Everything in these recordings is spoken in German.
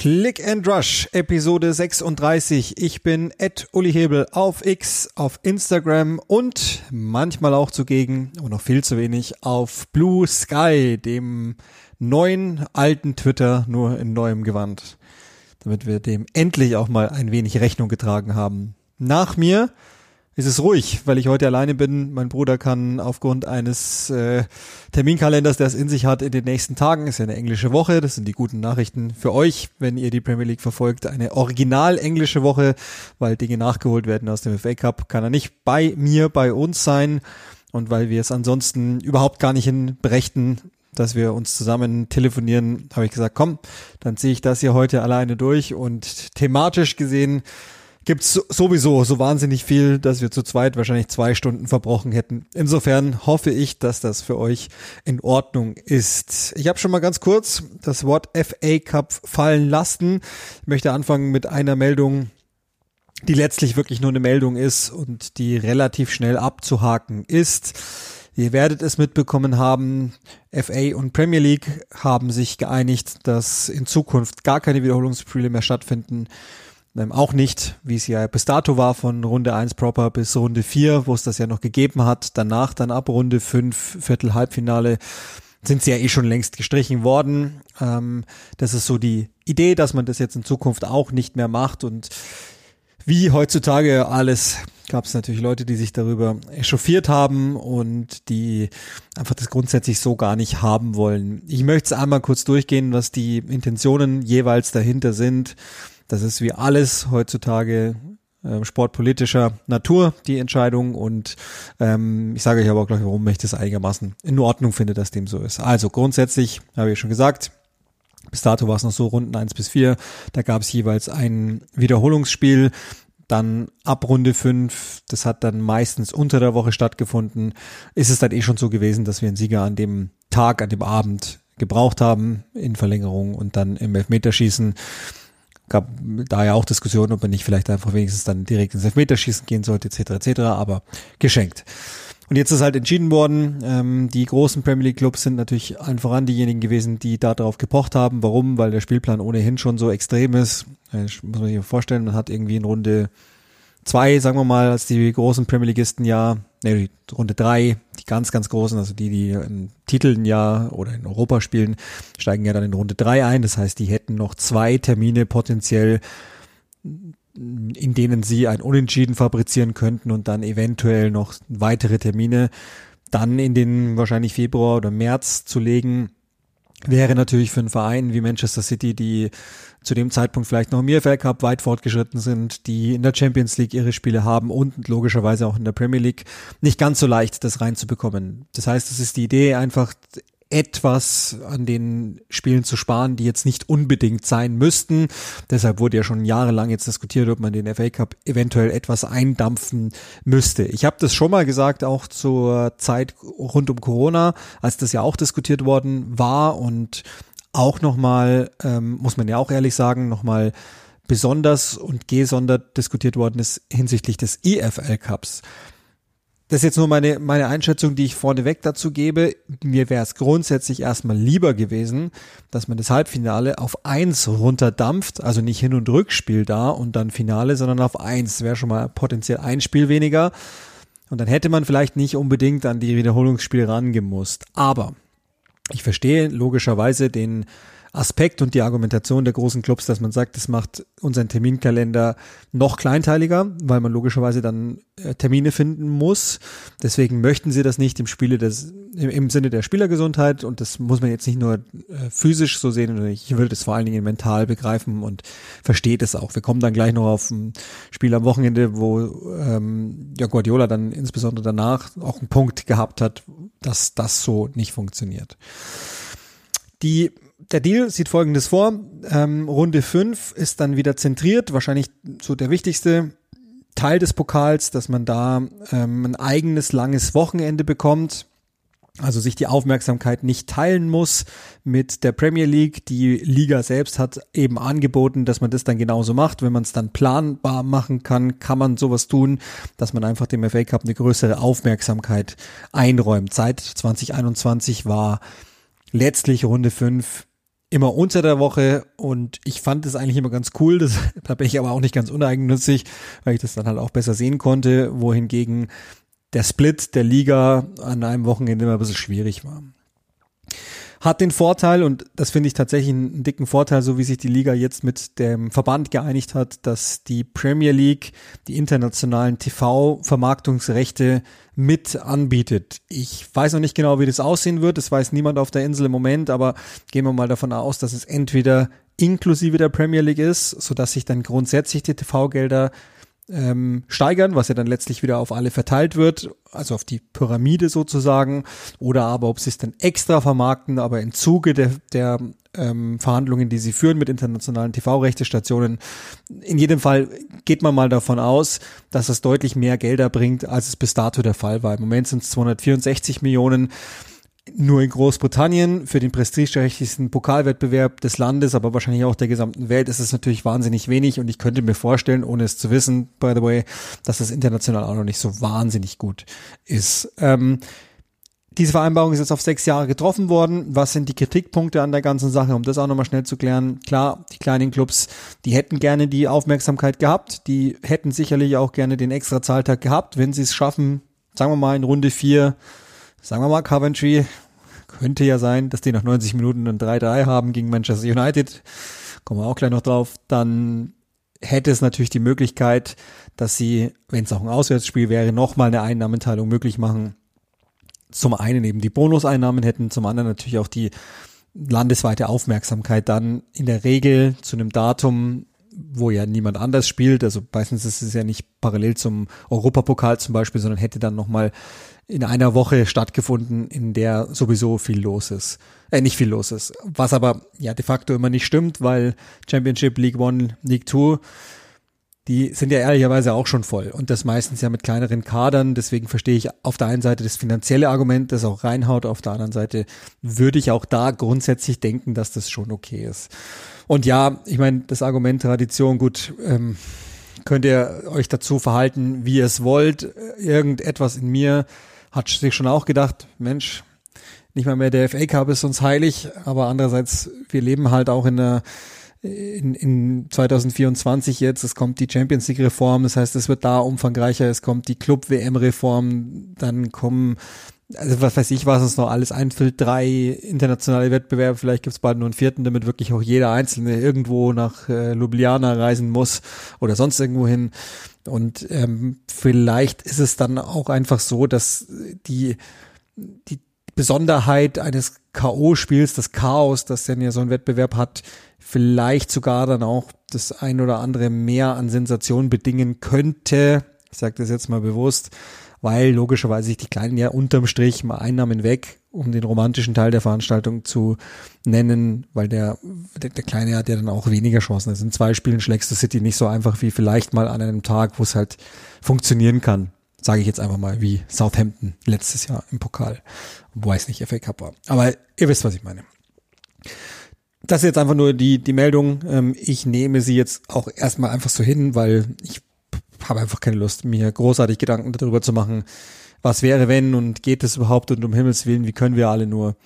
Click and Rush, Episode 36. Ich bin @Uli Hebel auf X, auf Instagram und manchmal auch zugegen, und noch viel zu wenig, auf Blue Sky, dem neuen, alten Twitter, nur in neuem Gewand. Damit wir dem endlich auch mal ein wenig Rechnung getragen haben. Nach mir ist es ruhig, weil ich heute alleine bin. Mein Bruder kann aufgrund eines Terminkalenders, der es in sich hat, in den nächsten Tagen, ist ja eine englische Woche, das sind die guten Nachrichten für euch, wenn ihr die Premier League verfolgt, eine original englische Woche, weil Dinge nachgeholt werden aus dem FA Cup, kann er nicht bei mir, bei uns sein, und weil wir es ansonsten überhaupt gar nicht hinbrächten, dass wir uns zusammen telefonieren, habe ich gesagt, komm, dann ziehe ich das hier heute alleine durch, und thematisch gesehen gibt's sowieso so wahnsinnig viel, dass wir zu zweit wahrscheinlich 2 Stunden verbrochen hätten. Insofern hoffe ich, dass das für euch in Ordnung ist. Ich habe schon mal ganz kurz das Wort FA Cup fallen lassen. Ich möchte anfangen mit einer Meldung, die letztlich wirklich nur eine Meldung ist und die relativ schnell abzuhaken ist. Ihr werdet es mitbekommen haben, FA und Premier League haben sich geeinigt, dass in Zukunft gar keine Wiederholungsspiele mehr stattfinden. Auch nicht, wie es ja bis dato war, von Runde 1 proper bis Runde 4, wo es das ja noch gegeben hat. Danach dann ab Runde 5, Viertel, Halbfinale, sind sie ja eh schon längst gestrichen worden. Das ist so die Idee, dass man das jetzt in Zukunft auch nicht mehr macht. Und wie heutzutage alles, gab es natürlich Leute, die sich darüber echauffiert haben und die einfach das grundsätzlich so gar nicht haben wollen. Ich möchte es einmal kurz durchgehen, was die Intentionen jeweils dahinter sind. Das ist wie alles heutzutage sportpolitischer Natur, die Entscheidung, und ich sage euch aber auch gleich, warum ich das einigermaßen in Ordnung finde, dass dem so ist. Also grundsätzlich, habe ich schon gesagt, bis dato war es noch so, Runden 1 bis 4, da gab es jeweils ein Wiederholungsspiel, dann ab Runde 5, das hat dann meistens unter der Woche stattgefunden, ist es dann eh schon so gewesen, dass wir einen Sieger an dem Tag, an dem Abend gebraucht haben, in Verlängerung und dann im Elfmeterschießen. Gab da ja auch Diskussionen, ob man nicht vielleicht einfach wenigstens dann direkt ins Elfmeterschießen gehen sollte, etc., aber geschenkt. Und jetzt ist halt entschieden worden, die großen Premier League Clubs sind natürlich allen voran diejenigen gewesen, die da drauf gepocht haben. Warum? Weil der Spielplan ohnehin schon so extrem ist. Ich muss man sich vorstellen, man hat irgendwie in Runde 2, sagen wir mal, als die großen Premier Leaguisten Runde 3, die ganz, ganz großen, also die in Titeln oder in Europa spielen, steigen ja dann in Runde 3 ein. Das heißt, die hätten noch 2 Termine potenziell, in denen sie ein Unentschieden fabrizieren könnten und dann eventuell noch weitere Termine dann in den wahrscheinlich Februar oder März zu legen. Wäre natürlich für einen Verein wie Manchester City, die zu dem Zeitpunkt vielleicht noch im EFL Cup weit fortgeschritten sind, die in der Champions League ihre Spiele haben und logischerweise auch in der Premier League, nicht ganz so leicht, das reinzubekommen. Das heißt, es ist die Idee, einfach etwas an den Spielen zu sparen, die jetzt nicht unbedingt sein müssten. Deshalb wurde ja schon jahrelang jetzt diskutiert, ob man den FA Cup eventuell etwas eindampfen müsste. Ich habe das schon mal gesagt, auch zur Zeit rund um Corona, als das ja auch diskutiert worden war, und auch nochmal, muss man ja auch ehrlich sagen, nochmal besonders und gesondert diskutiert worden ist hinsichtlich des EFL Cups. Das ist jetzt nur meine Einschätzung, die ich vorneweg dazu gebe. Mir wäre es grundsätzlich erstmal lieber gewesen, dass man das Halbfinale auf 1 runterdampft, also nicht Hin- und Rückspiel da und dann Finale, sondern auf 1. Wäre schon mal potenziell ein Spiel weniger. Und dann hätte man vielleicht nicht unbedingt an die Wiederholungsspiele rangemusst. Aber ich verstehe logischerweise den Aspekt und die Argumentation der großen Clubs, dass man sagt, das macht unseren Terminkalender noch kleinteiliger, weil man logischerweise dann Termine finden muss. Deswegen möchten sie das nicht im Sinne der Spielergesundheit, und das muss man jetzt nicht nur physisch so sehen, sondern ich würde das vor allen Dingen mental begreifen und verstehe das auch. Wir kommen dann gleich noch auf ein Spiel am Wochenende, wo Guardiola dann insbesondere danach auch einen Punkt gehabt hat, dass das so nicht funktioniert. Der Deal sieht Folgendes vor. Runde 5 ist dann wieder zentriert, wahrscheinlich so der wichtigste Teil des Pokals, dass man da ein eigenes langes Wochenende bekommt, also sich die Aufmerksamkeit nicht teilen muss mit der Premier League. Die Liga selbst hat eben angeboten, dass man das dann genauso macht. Wenn man es dann planbar machen kann, kann man sowas tun, dass man einfach dem FA Cup eine größere Aufmerksamkeit einräumt. Seit 2021 war letztlich Runde 5 immer unter der Woche und ich fand das eigentlich immer ganz cool. Da bin ich aber auch nicht ganz uneigennützig, weil ich das dann halt auch besser sehen konnte, wohingegen der Split der Liga an einem Wochenende immer ein bisschen schwierig war. Hat den Vorteil, und das finde ich tatsächlich einen dicken Vorteil, so wie sich die Liga jetzt mit dem Verband geeinigt hat, dass die Premier League die internationalen TV-Vermarktungsrechte mit anbietet. Ich weiß noch nicht genau, wie das aussehen wird, das weiß niemand auf der Insel im Moment, aber gehen wir mal davon aus, dass es entweder inklusive der Premier League ist, sodass sich dann grundsätzlich die TV-Gelder steigern, was ja dann letztlich wieder auf alle verteilt wird, also auf die Pyramide sozusagen, oder aber ob sie es dann extra vermarkten, aber im Zuge der Verhandlungen, die sie führen mit internationalen TV-Rechtestationen. In jedem Fall geht man mal davon aus, dass es deutlich mehr Gelder bringt, als es bis dato der Fall war. Im Moment sind es 264 Millionen, nur in Großbritannien für den prestigeträchtigsten Pokalwettbewerb des Landes, aber wahrscheinlich auch der gesamten Welt, ist es natürlich wahnsinnig wenig und ich könnte mir vorstellen, ohne es zu wissen, by the way, dass das international auch noch nicht so wahnsinnig gut ist. Diese Vereinbarung ist jetzt auf 6 Jahre getroffen worden. Was sind die Kritikpunkte an der ganzen Sache, um das auch nochmal schnell zu klären? Klar, die kleinen Clubs, die hätten gerne die Aufmerksamkeit gehabt, die hätten sicherlich auch gerne den extra Zahltag gehabt, wenn sie es schaffen, sagen wir mal in Runde 4, sagen wir mal Coventry, könnte ja sein, dass die nach 90 Minuten ein 3-3 haben gegen Manchester United, kommen wir auch gleich noch drauf, dann hätte es natürlich die Möglichkeit, dass sie, wenn es auch ein Auswärtsspiel wäre, nochmal eine Einnahmenteilung möglich machen. Zum einen eben die Bonuseinnahmen hätten, zum anderen natürlich auch die landesweite Aufmerksamkeit dann in der Regel zu einem Datum, wo ja niemand anders spielt, also meistens ist es ja nicht parallel zum Europapokal zum Beispiel, sondern hätte dann nochmal in einer Woche stattgefunden, in der sowieso viel los ist. Nicht viel los ist. Was aber ja de facto immer nicht stimmt, weil Championship, League One, League Two, die sind ja ehrlicherweise auch schon voll. Und das meistens ja mit kleineren Kadern. Deswegen verstehe ich auf der einen Seite das finanzielle Argument, das auch reinhaut. Auf der anderen Seite würde ich auch da grundsätzlich denken, dass das schon okay ist. Und ja, ich meine, das Argument Tradition, gut, könnt ihr euch dazu verhalten, wie ihr es wollt. Irgendetwas in mir hat sich schon auch gedacht, Mensch, nicht mal mehr der FA Cup ist uns heilig, aber andererseits, wir leben halt auch in 2024 jetzt, es kommt die Champions League Reform, das heißt, es wird da umfangreicher, es kommt die Club WM Reform, dann kommen, also was weiß ich, was uns noch alles einfällt, 3 internationale Wettbewerbe, vielleicht gibt's bald nur einen 4., damit wirklich auch jeder Einzelne irgendwo nach Ljubljana reisen muss oder sonst irgendwo hin. Und vielleicht ist es dann auch einfach so, dass die Besonderheit eines K.O.-Spiels, das Chaos, das denn ja so ein Wettbewerb hat, vielleicht sogar dann auch das ein oder andere mehr an Sensation bedingen könnte. Ich sage das jetzt mal bewusst, weil logischerweise sich die Kleinen ja unterm Strich mal Einnahmen weg, um den romantischen Teil der Veranstaltung zu nennen, weil der Kleine hat ja dann auch weniger Chancen. Also in 2 Spielen schlägst du City nicht so einfach wie vielleicht mal an einem Tag, wo es halt funktionieren kann. Sage ich jetzt einfach mal, wie Southampton letztes Jahr im Pokal, wobei es nicht FA Cup war. Aber ihr wisst, was ich meine. Das ist jetzt einfach nur die Meldung. Ich nehme sie jetzt auch erstmal einfach so hin, weil ich habe einfach keine Lust, mir großartig Gedanken darüber zu machen, was wäre, wenn und geht es überhaupt und um Himmels Willen, wie können wir alle nur.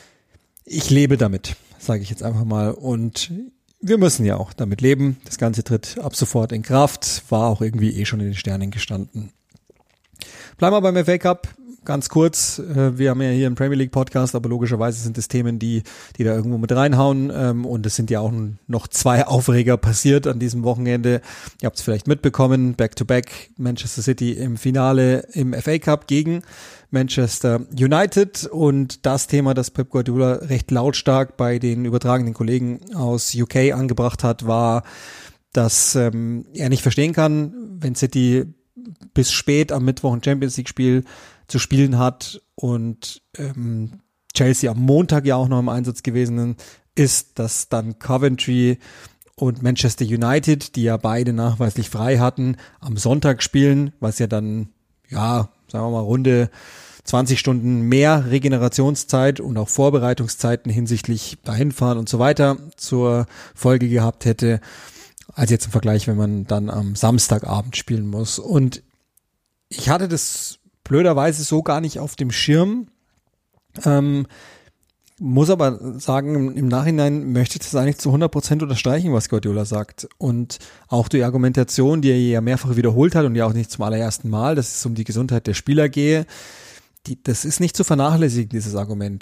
Ich lebe damit, sage ich jetzt einfach mal, und wir müssen ja auch damit leben. Das Ganze tritt ab sofort in Kraft, war auch irgendwie schon in den Sternen gestanden. Bleiben wir beim FA Cup. Ganz kurz, wir haben ja hier einen Premier League Podcast, aber logischerweise sind es Themen, die da irgendwo mit reinhauen, und es sind ja auch noch 2 Aufreger passiert an diesem Wochenende. Ihr habt es vielleicht mitbekommen, Back-to-Back Manchester City im Finale im FA Cup gegen Manchester United, und das Thema, das Pep Guardiola recht lautstark bei den übertragenen Kollegen aus UK angebracht hat, war, dass er nicht verstehen kann, wenn City bis spät am Mittwoch ein Champions-League-Spiel zu spielen hat und Chelsea am Montag ja auch noch im Einsatz gewesen ist, dass dann Coventry und Manchester United, die ja beide nachweislich frei hatten, am Sonntag spielen, was ja dann, ja, sagen wir mal, runde 20 Stunden mehr Regenerationszeit und auch Vorbereitungszeiten hinsichtlich dahinfahren und so weiter zur Folge gehabt hätte, als jetzt im Vergleich, wenn man dann am Samstagabend spielen muss. Und ich hatte das blöderweise so gar nicht auf dem Schirm. Muss aber sagen, im Nachhinein möchte ich das eigentlich zu 100% unterstreichen, was Guardiola sagt. Und auch die Argumentation, die er ja mehrfach wiederholt hat und ja auch nicht zum allerersten Mal, dass es um die Gesundheit der Spieler gehe, das ist nicht zu vernachlässigen, dieses Argument.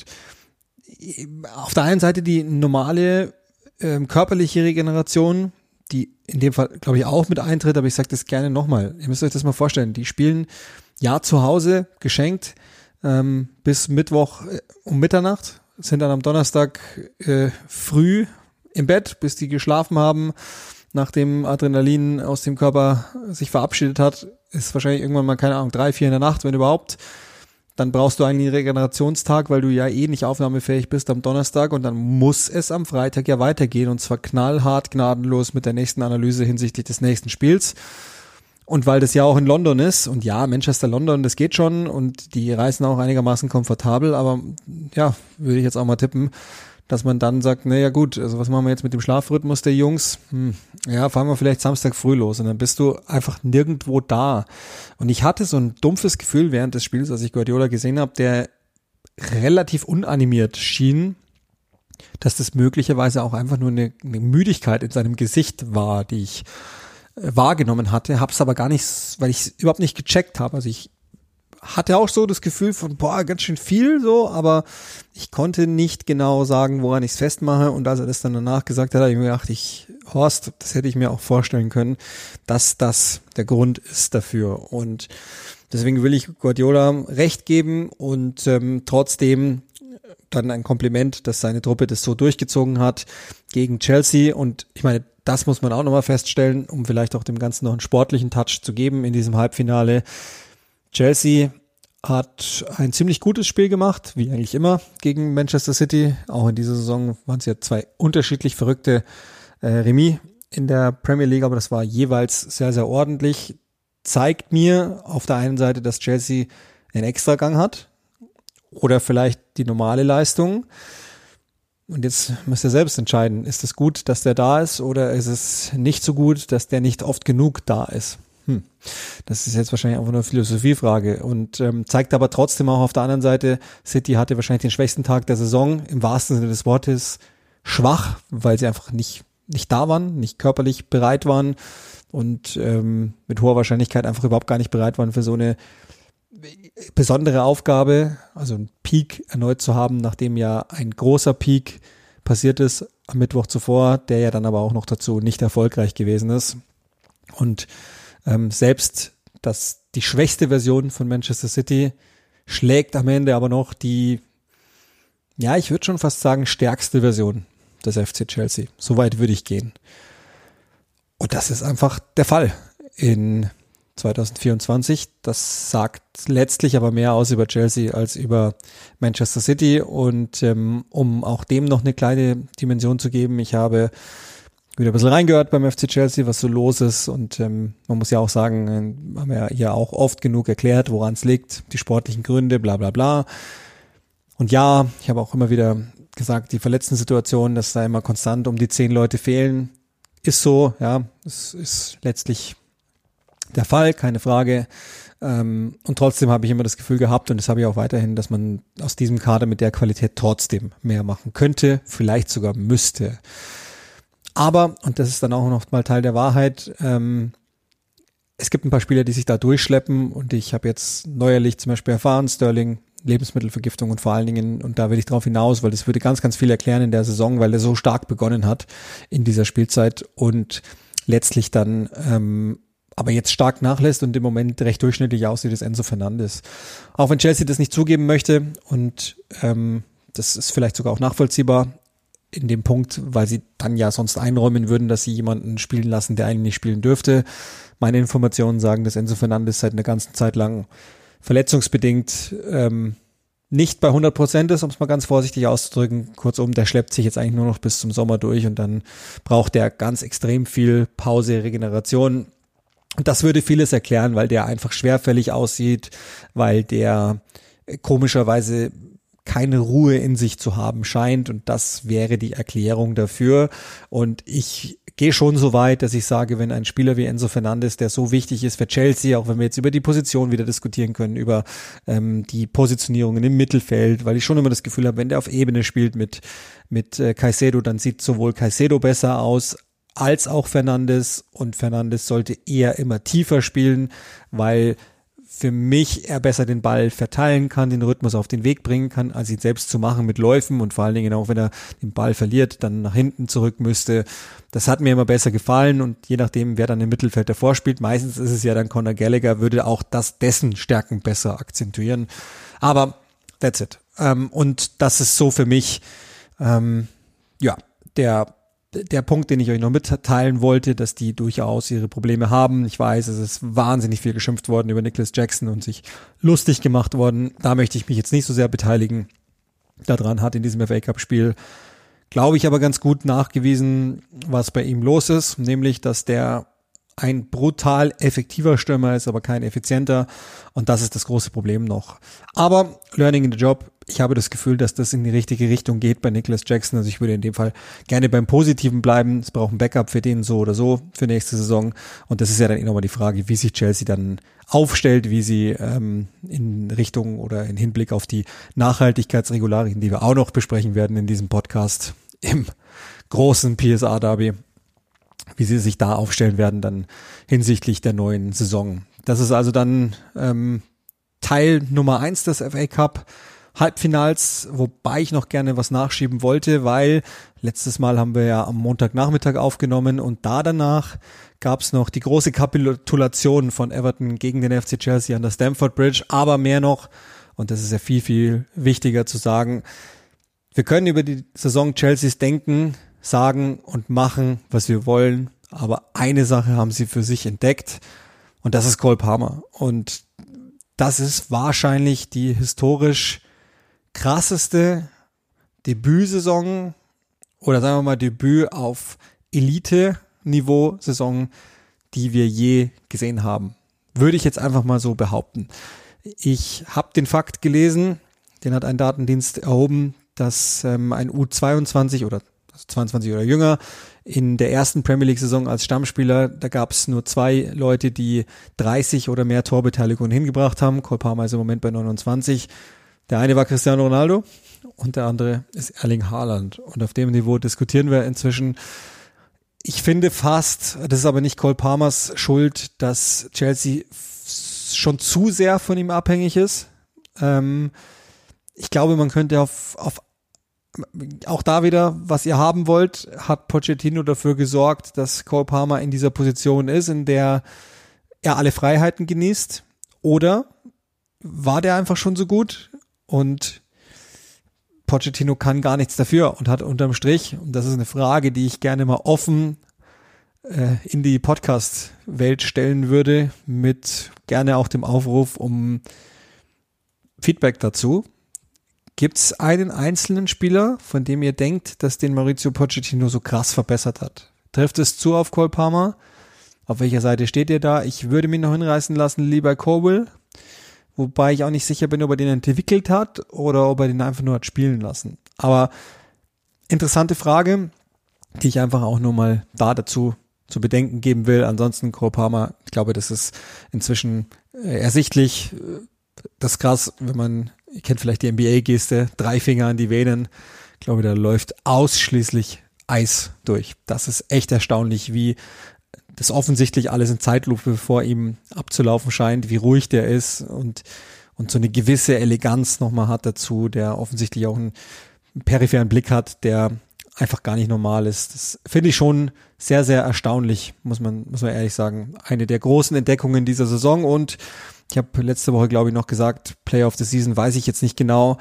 Auf der einen Seite die normale körperliche Regeneration, die in dem Fall, glaube ich, auch mit eintritt, aber ich sage das gerne nochmal. Ihr müsst euch das mal vorstellen, die spielen ja zu Hause, geschenkt, bis Mittwoch um Mitternacht, sind dann am Donnerstag früh im Bett, bis die geschlafen haben, nachdem Adrenalin aus dem Körper sich verabschiedet hat, ist wahrscheinlich irgendwann mal, keine Ahnung, 3, 4 in der Nacht, wenn überhaupt. Dann brauchst du eigentlich einen Regenerationstag, weil du ja eh nicht aufnahmefähig bist am Donnerstag und dann muss es am Freitag ja weitergehen und zwar knallhart, gnadenlos mit der nächsten Analyse hinsichtlich des nächsten Spiels. Und weil das ja auch in London ist und ja, Manchester, London, das geht schon und die reisen auch einigermaßen komfortabel, aber ja, würde ich jetzt auch mal tippen, dass man dann sagt, naja gut, also was machen wir jetzt mit dem Schlafrhythmus der Jungs? Ja, fahren wir vielleicht Samstag früh los und dann bist du einfach nirgendwo da. Und ich hatte so ein dumpfes Gefühl während des Spiels, als ich Guardiola gesehen habe, der relativ unanimiert schien, dass das möglicherweise auch einfach nur eine Müdigkeit in seinem Gesicht war, die ich wahrgenommen hatte, hab's aber gar nicht, weil ich es überhaupt nicht gecheckt habe. Also ich hatte auch so das Gefühl von, boah, ganz schön viel so, aber ich konnte nicht genau sagen, woran ich es festmache. Und als er das dann danach gesagt hat, habe ich mir gedacht, Horst, das hätte ich mir auch vorstellen können, dass das der Grund ist dafür. Und deswegen will ich Guardiola recht geben und trotzdem dann ein Kompliment, dass seine Truppe das so durchgezogen hat gegen Chelsea. Und ich meine, das muss man auch nochmal feststellen, um vielleicht auch dem Ganzen noch einen sportlichen Touch zu geben in diesem Halbfinale. Chelsea hat ein ziemlich gutes Spiel gemacht, wie eigentlich immer, gegen Manchester City. Auch in dieser Saison waren es ja 2 unterschiedlich verrückte Remis in der Premier League, aber das war jeweils sehr, sehr ordentlich. Zeigt mir auf der einen Seite, dass Chelsea einen Extragang hat oder vielleicht die normale Leistung. Und jetzt müsst ihr selbst entscheiden, ist es gut, dass der da ist oder ist es nicht so gut, dass der nicht oft genug da ist? Das ist jetzt wahrscheinlich einfach nur eine Philosophiefrage und zeigt aber trotzdem auch auf der anderen Seite, City hatte wahrscheinlich den schwächsten Tag der Saison, im wahrsten Sinne des Wortes schwach, weil sie einfach nicht da waren, nicht körperlich bereit waren und mit hoher Wahrscheinlichkeit einfach überhaupt gar nicht bereit waren für so eine besondere Aufgabe, also einen Peak erneut zu haben, nachdem ja ein großer Peak passiert ist am Mittwoch zuvor, der ja dann aber auch noch dazu nicht erfolgreich gewesen ist. Und selbst die schwächste Version von Manchester City schlägt am Ende aber noch die, ja, ich würde schon fast sagen, stärkste Version des FC Chelsea. So weit würde ich gehen. Und das ist einfach der Fall in 2024. Das sagt letztlich aber mehr aus über Chelsea als über Manchester City. Und um auch dem noch eine kleine Dimension zu geben, ich habe wieder ein bisschen reingehört beim FC Chelsea, was so los ist. Und man muss ja auch sagen, haben wir ja auch oft genug erklärt, woran es liegt, die sportlichen Gründe, bla bla bla. Und ja, ich habe auch immer wieder gesagt, die verletzten Situationen, dass da immer konstant um die 10 Leute fehlen, ist so, ja, es ist letztlich der Fall, keine Frage. Und trotzdem habe ich immer das Gefühl gehabt, und das habe ich auch weiterhin, dass man aus diesem Kader mit der Qualität trotzdem mehr machen könnte, vielleicht sogar müsste. Aber, und das ist dann auch noch mal Teil der Wahrheit, es gibt ein paar Spieler, die sich da durchschleppen und ich habe jetzt neuerlich zum Beispiel erfahren, Sterling, Lebensmittelvergiftung und vor allen Dingen, und da will ich drauf hinaus, weil das würde ganz, ganz viel erklären in der Saison, weil er so stark begonnen hat in dieser Spielzeit und letztlich dann aber jetzt stark nachlässt und im Moment recht durchschnittlich aussieht, ist Enzo Fernandes. Auch wenn Chelsea das nicht zugeben möchte und das ist vielleicht sogar auch nachvollziehbar in dem Punkt, weil sie dann ja sonst einräumen würden, dass sie jemanden spielen lassen, der eigentlich nicht spielen dürfte. Meine Informationen sagen, dass Enzo Fernandes seit einer ganzen Zeit lang verletzungsbedingt nicht bei 100% ist, um es mal ganz vorsichtig auszudrücken. Kurzum, der schleppt sich jetzt eigentlich nur noch bis zum Sommer durch und dann braucht der ganz extrem viel Pause, Regeneration. Und das würde vieles erklären, weil der einfach schwerfällig aussieht, weil der komischerweise keine Ruhe in sich zu haben scheint und das wäre die Erklärung dafür. Und ich gehe schon so weit, dass ich sage, wenn ein Spieler wie Enzo Fernandes, der so wichtig ist für Chelsea, auch wenn wir jetzt über die Position wieder diskutieren können, über die Positionierungen im Mittelfeld, weil ich schon immer das Gefühl habe, wenn der auf Ebene spielt mit Caicedo, dann sieht sowohl Caicedo besser aus, als auch Fernandes, und Fernandes sollte eher immer tiefer spielen, weil für mich er besser den Ball verteilen kann, den Rhythmus auf den Weg bringen kann, als ihn selbst zu machen mit Läufen, und vor allen Dingen auch, wenn er den Ball verliert, dann nach hinten zurück müsste. Das hat mir immer besser gefallen, und je nachdem, wer dann im Mittelfeld davor spielt, meistens ist es ja dann Conor Gallagher, würde auch dessen Stärken besser akzentuieren. Aber that's it. Und das ist so für mich der Punkt, den ich euch noch mitteilen wollte, dass die durchaus ihre Probleme haben. Ich weiß, es ist wahnsinnig viel geschimpft worden über Nicholas Jackson und sich lustig gemacht worden. Da möchte ich mich jetzt nicht so sehr beteiligen. Daran hat in diesem FA Cup Spiel, glaube ich, aber ganz gut nachgewiesen, was bei ihm los ist. Nämlich, dass der ein brutal effektiver Stürmer ist, aber kein effizienter. Und das ist das große Problem noch. Aber Learning in the Job, ich habe das Gefühl, dass das in die richtige Richtung geht bei Nicholas Jackson. Also ich würde in dem Fall gerne beim Positiven bleiben. Es braucht ein Backup für den so oder so für nächste Saison. Und das ist ja dann nochmal die Frage, wie sich Chelsea dann aufstellt, wie sie in Richtung oder in Hinblick auf die Nachhaltigkeitsregularien, die wir auch noch besprechen werden in diesem Podcast im großen PSA-Derby, wie sie sich da aufstellen werden dann hinsichtlich der neuen Saison. Das ist also dann Teil Nummer 1 des FA Cup Halbfinals, wobei ich noch gerne was nachschieben wollte, weil letztes Mal haben wir ja am Montagnachmittag aufgenommen, und danach gab es noch die große Kapitulation von Everton gegen den FC Chelsea an der Stamford Bridge, aber mehr noch, und das ist ja viel, viel wichtiger zu sagen, wir können über die Saison Chelseas denken, sagen und machen, was wir wollen, aber eine Sache haben sie für sich entdeckt, und das ist Cole Palmer, und das ist wahrscheinlich die historisch krasseste Debütsaison oder sagen wir mal Debüt auf Elite-Niveau-Saison, die wir je gesehen haben. Würde ich jetzt einfach mal so behaupten. Ich habe den Fakt gelesen, den hat ein Datendienst erhoben, dass ein U22 oder 22 oder jünger in der ersten Premier League-Saison als Stammspieler, da gab es nur 2 Leute, die 30 oder mehr Torbeteiligungen hingebracht haben. Cole Palmer ist im Moment bei 29. Der eine war Cristiano Ronaldo und der andere ist Erling Haaland. Und auf dem Niveau diskutieren wir inzwischen. Ich finde fast, das ist aber nicht Cole Palmers Schuld, dass Chelsea schon zu sehr von ihm abhängig ist. Ich glaube, man könnte auf auch da wieder, was ihr haben wollt, hat Pochettino dafür gesorgt, dass Cole Palmer in dieser Position ist, in der er alle Freiheiten genießt. Oder war der einfach schon so gut und Pochettino kann gar nichts dafür und hat unterm Strich, und das ist eine Frage, die ich gerne mal offen in die Podcast-Welt stellen würde, mit gerne auch dem Aufruf um Feedback dazu. Gibt es einen einzelnen Spieler, von dem ihr denkt, dass den Mauricio Pochettino so krass verbessert hat? Trifft es zu auf Cole Palmer? Auf welcher Seite steht ihr da? Ich würde mich noch hinreißen lassen, lieber Colwill, wobei ich auch nicht sicher bin, ob er den entwickelt hat oder ob er den einfach nur hat spielen lassen. Aber interessante Frage, die ich einfach auch nur mal da dazu zu bedenken geben will. Ansonsten Cole Palmer, ich glaube, das ist inzwischen ersichtlich. Das ist krass, wenn man, ihr kennt vielleicht die NBA-Geste, 3 Finger an die Venen. Ich glaube, da läuft ausschließlich Eis durch. Das ist echt erstaunlich, wie das offensichtlich alles in Zeitlupe vor ihm abzulaufen scheint, wie ruhig der ist und so eine gewisse Eleganz nochmal hat dazu, der offensichtlich auch einen peripheren Blick hat, der einfach gar nicht normal ist. Das finde ich schon sehr, sehr erstaunlich, muss man ehrlich sagen. Eine der großen Entdeckungen dieser Saison, und ich habe letzte Woche, glaube ich, noch gesagt, Player of the Season, weiß ich jetzt nicht genau.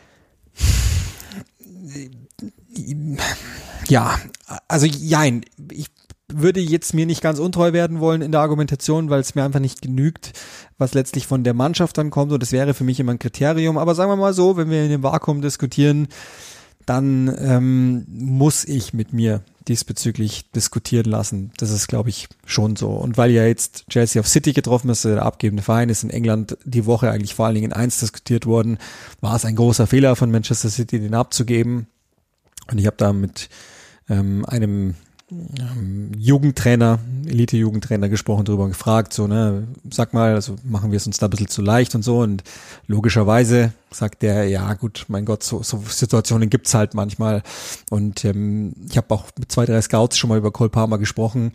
Ja, also jein, ich würde jetzt mir nicht ganz untreu werden wollen in der Argumentation, weil es mir einfach nicht genügt, was letztlich von der Mannschaft dann kommt, und das wäre für mich immer ein Kriterium. Aber sagen wir mal so, wenn wir in dem Vakuum diskutieren, dann muss ich mit mir diesbezüglich diskutieren lassen. Das ist, glaube ich, schon so. Und weil ja jetzt Chelsea auf City getroffen ist, der abgebende Verein, ist in England die Woche eigentlich vor allen Dingen in 1 diskutiert worden, war es ein großer Fehler von Manchester City, den abzugeben. Und ich habe da mit einem Jugendtrainer, Elite-Jugendtrainer gesprochen, drüber gefragt, so, ne, sag mal, also machen wir es uns da ein bisschen zu leicht und so, und logischerweise sagt der, ja gut, mein Gott, so Situationen gibt's halt manchmal, und ich habe auch mit 2, 3 Scouts schon mal über Cole Palmer gesprochen,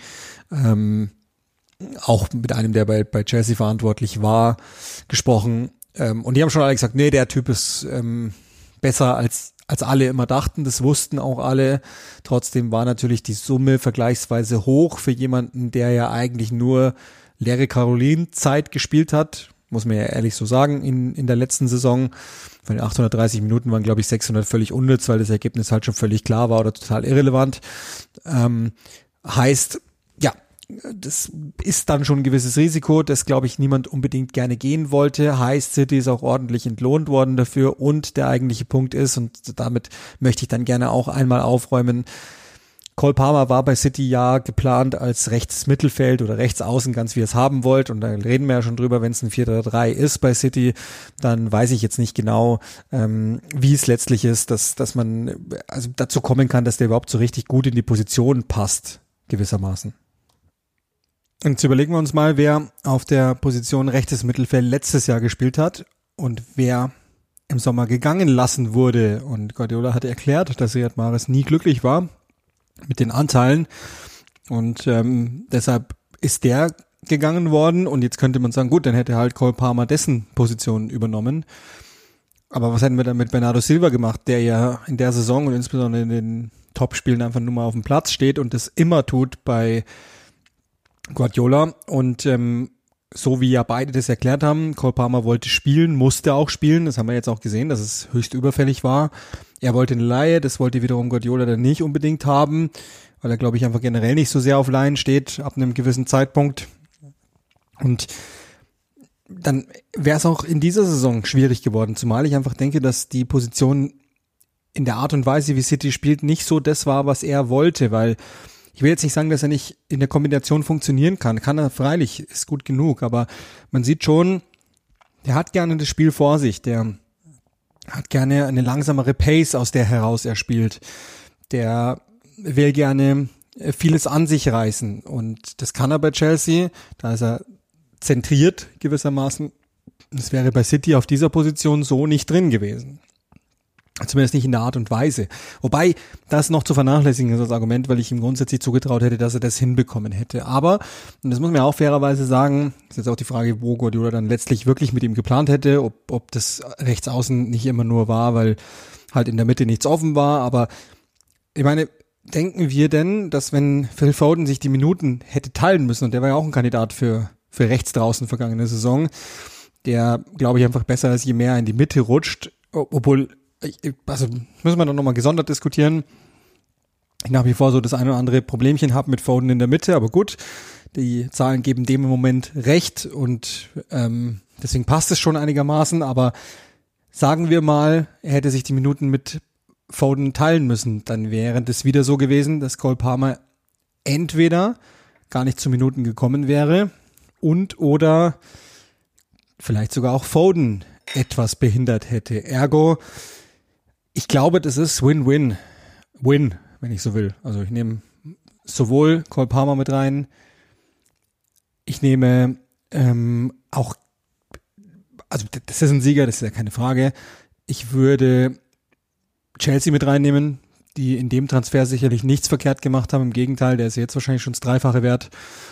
auch mit einem, der bei Chelsea verantwortlich war, gesprochen, und die haben schon alle gesagt, nee, der Typ ist besser als alle immer dachten, das wussten auch alle. Trotzdem war natürlich die Summe vergleichsweise hoch für jemanden, der ja eigentlich nur leere Caroline-Zeit gespielt hat, muss man ja ehrlich so sagen, in der letzten Saison. Von den 830 Minuten waren, glaube ich, 600 völlig unnütz, weil das Ergebnis halt schon völlig klar war oder total irrelevant. Heißt, ja, das ist dann schon ein gewisses Risiko, das, glaube ich, niemand unbedingt gerne gehen wollte. Heißt, City ist auch ordentlich entlohnt worden dafür, und der eigentliche Punkt ist, und damit möchte ich dann gerne auch einmal aufräumen, Cole Palmer war bei City ja geplant als rechtes Mittelfeld oder rechts außen, ganz wie ihr es haben wollt, und da reden wir ja schon drüber, wenn es ein 4-3 ist bei City, dann weiß ich jetzt nicht genau, wie es letztlich ist, dass man also dazu kommen kann, dass der überhaupt so richtig gut in die Position passt, gewissermaßen. Und jetzt überlegen wir uns mal, wer auf der Position rechtes Mittelfeld letztes Jahr gespielt hat und wer im Sommer gegangen lassen wurde. Und Guardiola hat erklärt, dass Riyad Mahrez nie glücklich war mit den Anteilen, und deshalb ist der gegangen worden, und jetzt könnte man sagen, gut, dann hätte halt Cole Palmer dessen Position übernommen. Aber was hätten wir dann mit Bernardo Silva gemacht, der ja in der Saison und insbesondere in den Topspielen einfach nur mal auf dem Platz steht und das immer tut bei Guardiola, und so wie ja beide das erklärt haben, Cole Palmer wollte spielen, musste auch spielen, das haben wir jetzt auch gesehen, dass es höchst überfällig war. Er wollte eine Leihe, das wollte wiederum Guardiola dann nicht unbedingt haben, weil er, glaube ich, einfach generell nicht so sehr auf Leihen steht, ab einem gewissen Zeitpunkt. Und dann wäre es auch in dieser Saison schwierig geworden, zumal ich einfach denke, dass die Position in der Art und Weise, wie City spielt, nicht so das war, was er wollte, weil ich will jetzt nicht sagen, dass er nicht in der Kombination funktionieren kann. Kann er freilich, ist gut genug. Aber man sieht schon, der hat gerne das Spiel vor sich. Der hat gerne eine langsamere Pace, aus der heraus er spielt. Der will gerne vieles an sich reißen. Und das kann er bei Chelsea. Da ist er zentriert gewissermaßen. Das wäre bei City auf dieser Position so nicht drin gewesen. Zumindest nicht in der Art und Weise. Wobei das noch zu vernachlässigen ist als Argument, weil ich ihm grundsätzlich zugetraut hätte, dass er das hinbekommen hätte. Aber, und das muss man auch fairerweise sagen, ist jetzt auch die Frage, wo Guardiola dann letztlich wirklich mit ihm geplant hätte, ob das rechts außen nicht immer nur war, weil halt in der Mitte nichts offen war. Aber ich meine, denken wir denn, dass wenn Phil Foden sich die Minuten hätte teilen müssen, und der war ja auch ein Kandidat für rechts draußen vergangene Saison, der, glaube ich, einfach besser als je mehr in die Mitte rutscht, obwohl, also müssen wir dann nochmal gesondert diskutieren. Ich nach wie vor so das eine oder andere Problemchen habe mit Foden in der Mitte, aber gut, die Zahlen geben dem im Moment recht, und deswegen passt es schon einigermaßen, aber sagen wir mal, er hätte sich die Minuten mit Foden teilen müssen, dann wäre das wieder so gewesen, dass Cole Palmer entweder gar nicht zu Minuten gekommen wäre und oder vielleicht sogar auch Foden etwas behindert hätte. Ergo, ich glaube, das ist Win-Win. Win, wenn ich so will. Also ich nehme sowohl Cole Palmer mit rein, ich nehme auch, also das ist ein Sieger, das ist ja keine Frage. Ich würde Chelsea mit reinnehmen, die in dem Transfer sicherlich nichts verkehrt gemacht haben. Im Gegenteil, der ist jetzt wahrscheinlich schon das Dreifache wert.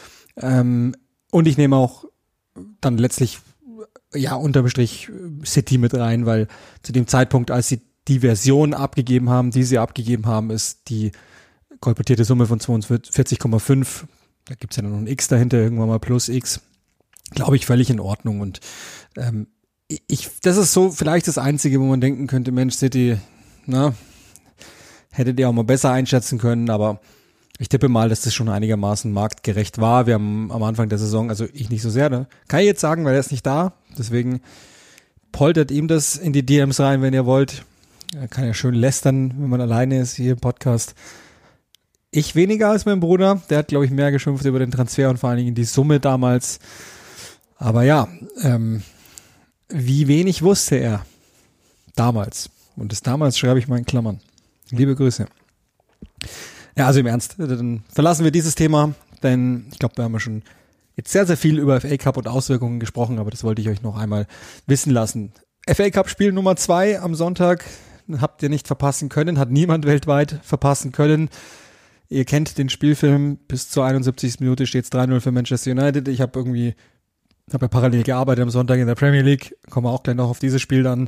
Und ich nehme auch dann letztlich, ja, unterm Strich City mit rein, weil zu dem Zeitpunkt, als sie die Version abgegeben haben, die sie abgegeben haben, ist die kolportierte Summe von 42,5. Da gibt's ja noch ein X dahinter, irgendwann mal plus X. Glaube ich, völlig in Ordnung. Und das ist so vielleicht das Einzige, wo man denken könnte, Mensch, City, na, hättet ihr auch mal besser einschätzen können, aber ich tippe mal, dass das schon einigermaßen marktgerecht war. Wir haben am Anfang der Saison, also ich nicht so sehr, ne? Kann ich jetzt sagen, weil er ist nicht da, deswegen poltert ihm das in die DMs rein, wenn ihr wollt. Er kann ja schön lästern, wenn man alleine ist hier im Podcast. Ich weniger als mein Bruder, der hat, glaube ich, mehr geschimpft über den Transfer und vor allen Dingen die Summe damals. Aber ja, wie wenig wusste er damals. Und das damals schreibe ich mal in Klammern. Liebe Grüße. Ja, also im Ernst, dann verlassen wir dieses Thema, denn ich glaube, wir haben ja schon jetzt sehr, sehr viel über FA Cup und Auswirkungen gesprochen, aber das wollte ich euch noch einmal wissen lassen. FA Cup Spiel Nummer 2 am Sonntag habt ihr nicht verpassen können, hat niemand weltweit verpassen können. Ihr kennt den Spielfilm, bis zur 71. Minute steht es 3-0 für Manchester United. Ich habe ja parallel gearbeitet am Sonntag in der Premier League, komme auch gleich noch auf dieses Spiel dann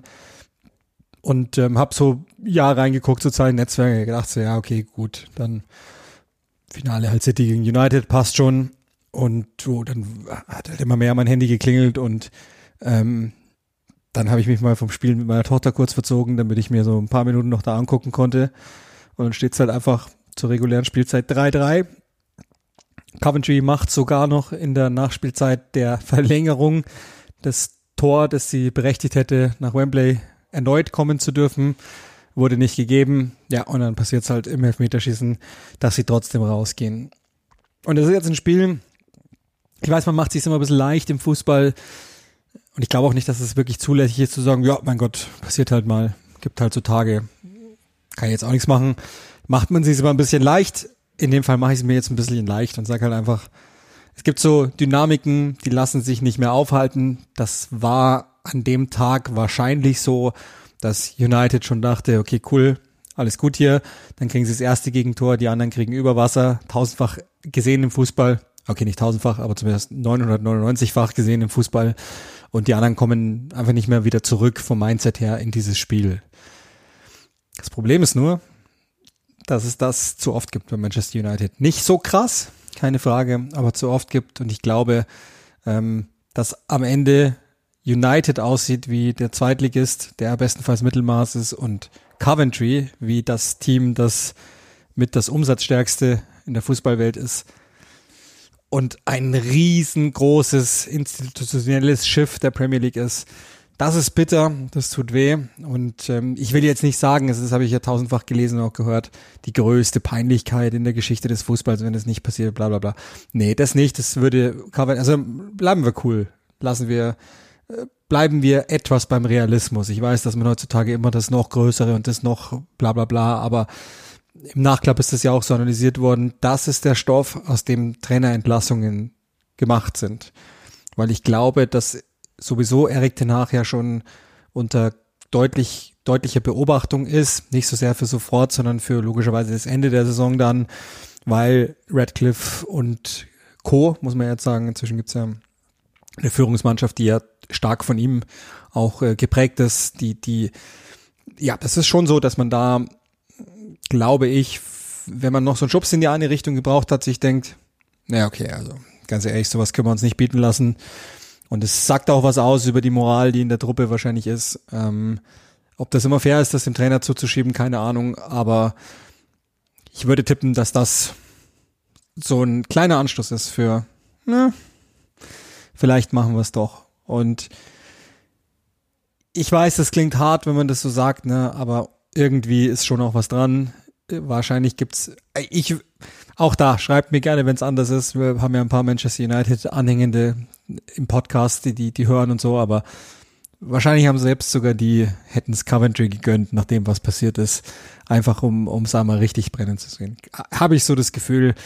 und habe so reingeguckt zu sozialen Netzwerken, gedacht so, ja okay, gut, dann Finale halt City gegen United, passt schon und so, dann hat halt immer mehr mein Handy geklingelt und dann habe ich mich mal vom Spiel mit meiner Tochter kurz verzogen, damit ich mir so ein paar Minuten noch da angucken konnte und dann steht es halt einfach zur regulären Spielzeit 3-3. Coventry macht sogar noch in der Nachspielzeit der Verlängerung das Tor, das sie berechtigt hätte, nach Wembley erneut kommen zu dürfen, wurde nicht gegeben. Ja, und dann passiert es halt im Elfmeterschießen, dass sie trotzdem rausgehen. Und das ist jetzt ein Spiel, ich weiß, man macht es sich immer ein bisschen leicht im Fußball und ich glaube auch nicht, dass es wirklich zulässig ist zu sagen, ja, mein Gott, passiert halt mal, gibt halt so Tage, kann ich jetzt auch nichts machen. Macht man sich immer ein bisschen leicht. In dem Fall mache ich es mir jetzt ein bisschen leicht und sage halt einfach, es gibt so Dynamiken, die lassen sich nicht mehr aufhalten. Das war an dem Tag wahrscheinlich so, dass United schon dachte, okay, cool, alles gut hier. Dann kriegen sie das erste Gegentor, die anderen kriegen Überwasser. 1000-fach gesehen im Fußball. Okay, nicht 1000-fach, aber zumindest 999-fach gesehen im Fußball. Und die anderen kommen einfach nicht mehr wieder zurück vom Mindset her in dieses Spiel. Das Problem ist nur, dass es das zu oft gibt bei Manchester United. Nicht so krass, keine Frage, aber zu oft gibt. Und ich glaube, dass am Ende United aussieht wie der Zweitligist, der bestenfalls Mittelmaß ist, und Coventry wie das Team, das mit das umsatzstärkste in der Fußballwelt ist. Und ein riesengroßes institutionelles Schiff der Premier League ist. Das ist bitter, das tut weh und ich will jetzt nicht sagen, das habe ich ja 1000-fach gelesen und auch gehört, die größte Peinlichkeit in der Geschichte des Fußballs, wenn das nicht passiert, bla bla bla. Nee, das nicht, das würde, also bleiben wir cool, bleiben wir etwas beim Realismus. Ich weiß, dass man heutzutage immer das noch Größere und das noch bla bla bla, aber im Nachklapp ist das ja auch so analysiert worden, das ist der Stoff, aus dem Trainerentlassungen gemacht sind. Weil ich glaube, dass sowieso Erik ten Hag ja schon unter deutlicher Beobachtung ist, nicht so sehr für sofort, sondern für logischerweise das Ende der Saison dann, weil Radcliffe und Co., muss man jetzt sagen, inzwischen gibt's ja eine Führungsmannschaft, die ja stark von ihm auch geprägt ist, ja, das ist schon so, dass man da, glaube ich, wenn man noch so einen Schubs in die eine Richtung gebraucht hat, sich denkt, naja, okay, also ganz ehrlich, sowas können wir uns nicht bieten lassen. Und es sagt auch was aus über die Moral, die in der Truppe wahrscheinlich ist. Ob das immer fair ist, das dem Trainer zuzuschieben, keine Ahnung. Aber ich würde tippen, dass das so ein kleiner Anstoß ist für, vielleicht machen wir es doch. Und ich weiß, das klingt hart, wenn man das so sagt, aber irgendwie ist schon auch was dran. Wahrscheinlich gibt's, auch da, schreibt mir gerne, wenn es anders ist. Wir haben ja ein paar Manchester United-Anhängende im Podcast, die hören und so, aber wahrscheinlich haben selbst sogar die, hätten es Coventry gegönnt, nach dem, was passiert ist, einfach um es einmal richtig brennen zu sehen. Habe ich so das Gefühl,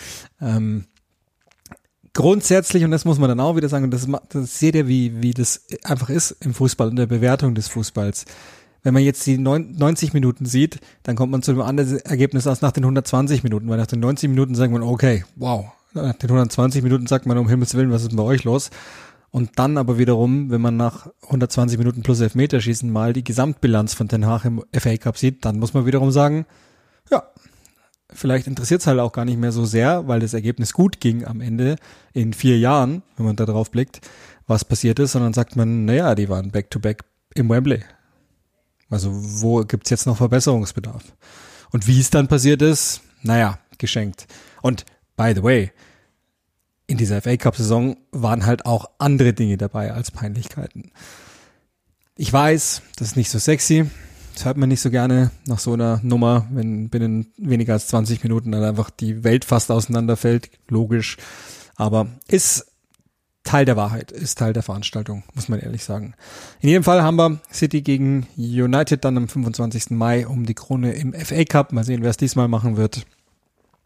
grundsätzlich, und das muss man dann auch wieder sagen, und das seht ihr, wie das einfach ist im Fußball und der Bewertung des Fußballs. Wenn man jetzt die 90 Minuten sieht, dann kommt man zu einem anderen Ergebnis als nach den 120 Minuten, weil nach den 90 Minuten sagt man, okay, wow. Nach den 120 Minuten sagt man, um Himmels Willen, was ist denn bei euch los? Und dann aber wiederum, wenn man nach 120 Minuten plus Elfmeterschießen mal die Gesamtbilanz von Ten Hag im FA Cup sieht, dann muss man wiederum sagen, ja, vielleicht interessiert es halt auch gar nicht mehr so sehr, weil das Ergebnis gut ging am Ende in 4 Jahren, wenn man da drauf blickt, was passiert ist, sondern sagt man, naja, die waren back-to-back im Wembley. Also wo gibt's jetzt noch Verbesserungsbedarf? Und wie es dann passiert ist, naja, geschenkt. Und by the way, in dieser FA Cup-Saison waren halt auch andere Dinge dabei als Peinlichkeiten. Ich weiß, das ist nicht so sexy, das hört man nicht so gerne nach so einer Nummer, wenn binnen weniger als 20 Minuten dann einfach die Welt fast auseinanderfällt, logisch, aber ist Teil der Wahrheit, ist Teil der Veranstaltung, muss man ehrlich sagen. In jedem Fall haben wir City gegen United dann am 25. Mai um die Krone im FA Cup. Mal sehen, wer es diesmal machen wird.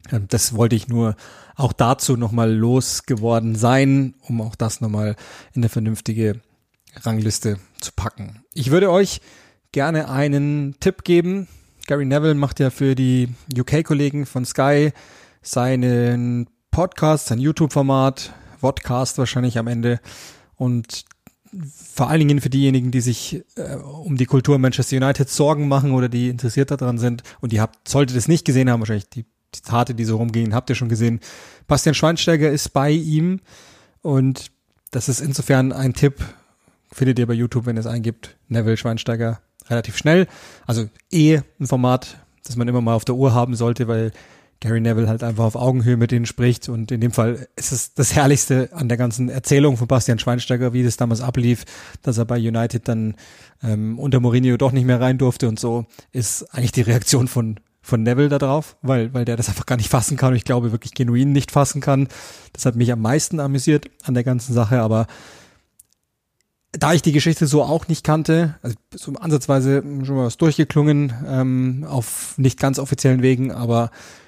Das wollte ich nur auch dazu nochmal losgeworden sein, um auch das nochmal in eine vernünftige Rangliste zu packen. Ich würde euch gerne einen Tipp geben. Gary Neville macht ja für die UK-Kollegen von Sky seinen Podcast, sein YouTube-Format, Vodcast wahrscheinlich am Ende, und vor allen Dingen für diejenigen, die sich um die Kultur Manchester United Sorgen machen oder die interessiert daran sind, und solltet es nicht gesehen haben, wahrscheinlich die Zitate, die so rumgehen, habt ihr schon gesehen. Bastian Schweinsteiger ist bei ihm, und das ist insofern ein Tipp, findet ihr bei YouTube, wenn ihr es eingibt, Neville Schweinsteiger, relativ schnell. Also ein Format, das man immer mal auf der Uhr haben sollte, weil Gary Neville halt einfach auf Augenhöhe mit denen spricht, und in dem Fall ist es das Herrlichste an der ganzen Erzählung von Bastian Schweinsteiger, wie das damals ablief, dass er bei United dann unter Mourinho doch nicht mehr rein durfte und so, ist eigentlich die Reaktion von Neville da drauf, weil der das einfach gar nicht fassen kann, und ich glaube wirklich genuin nicht fassen kann. Das hat mich am meisten amüsiert an der ganzen Sache, aber da ich die Geschichte so auch nicht kannte, also so ansatzweise schon mal was durchgeklungen, auf nicht ganz offiziellen Wegen, aber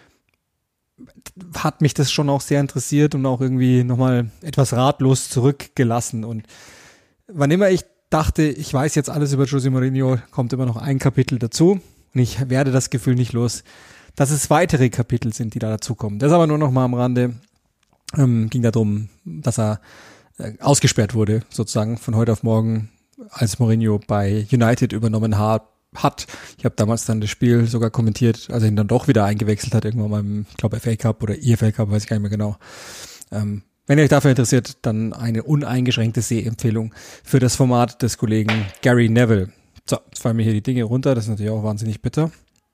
hat mich das schon auch sehr interessiert und auch irgendwie nochmal etwas ratlos zurückgelassen. Und wann immer ich dachte, ich weiß jetzt alles über José Mourinho, kommt immer noch ein Kapitel dazu, und ich werde das Gefühl nicht los, dass es weitere Kapitel sind, die da dazukommen. Das aber nur noch mal am Rande. Ging darum, dass er ausgesperrt wurde, sozusagen von heute auf morgen, als Mourinho bei United übernommen hat. Ich habe damals dann das Spiel sogar kommentiert, als er ihn dann doch wieder eingewechselt hat, irgendwann mal im, ich glaube, FA Cup oder EFL Cup, weiß ich gar nicht mehr genau. Wenn ihr euch dafür interessiert, dann eine uneingeschränkte Sehempfehlung für das Format des Kollegen Gary Neville. So, jetzt fallen mir hier die Dinge runter, das ist natürlich auch wahnsinnig bitter.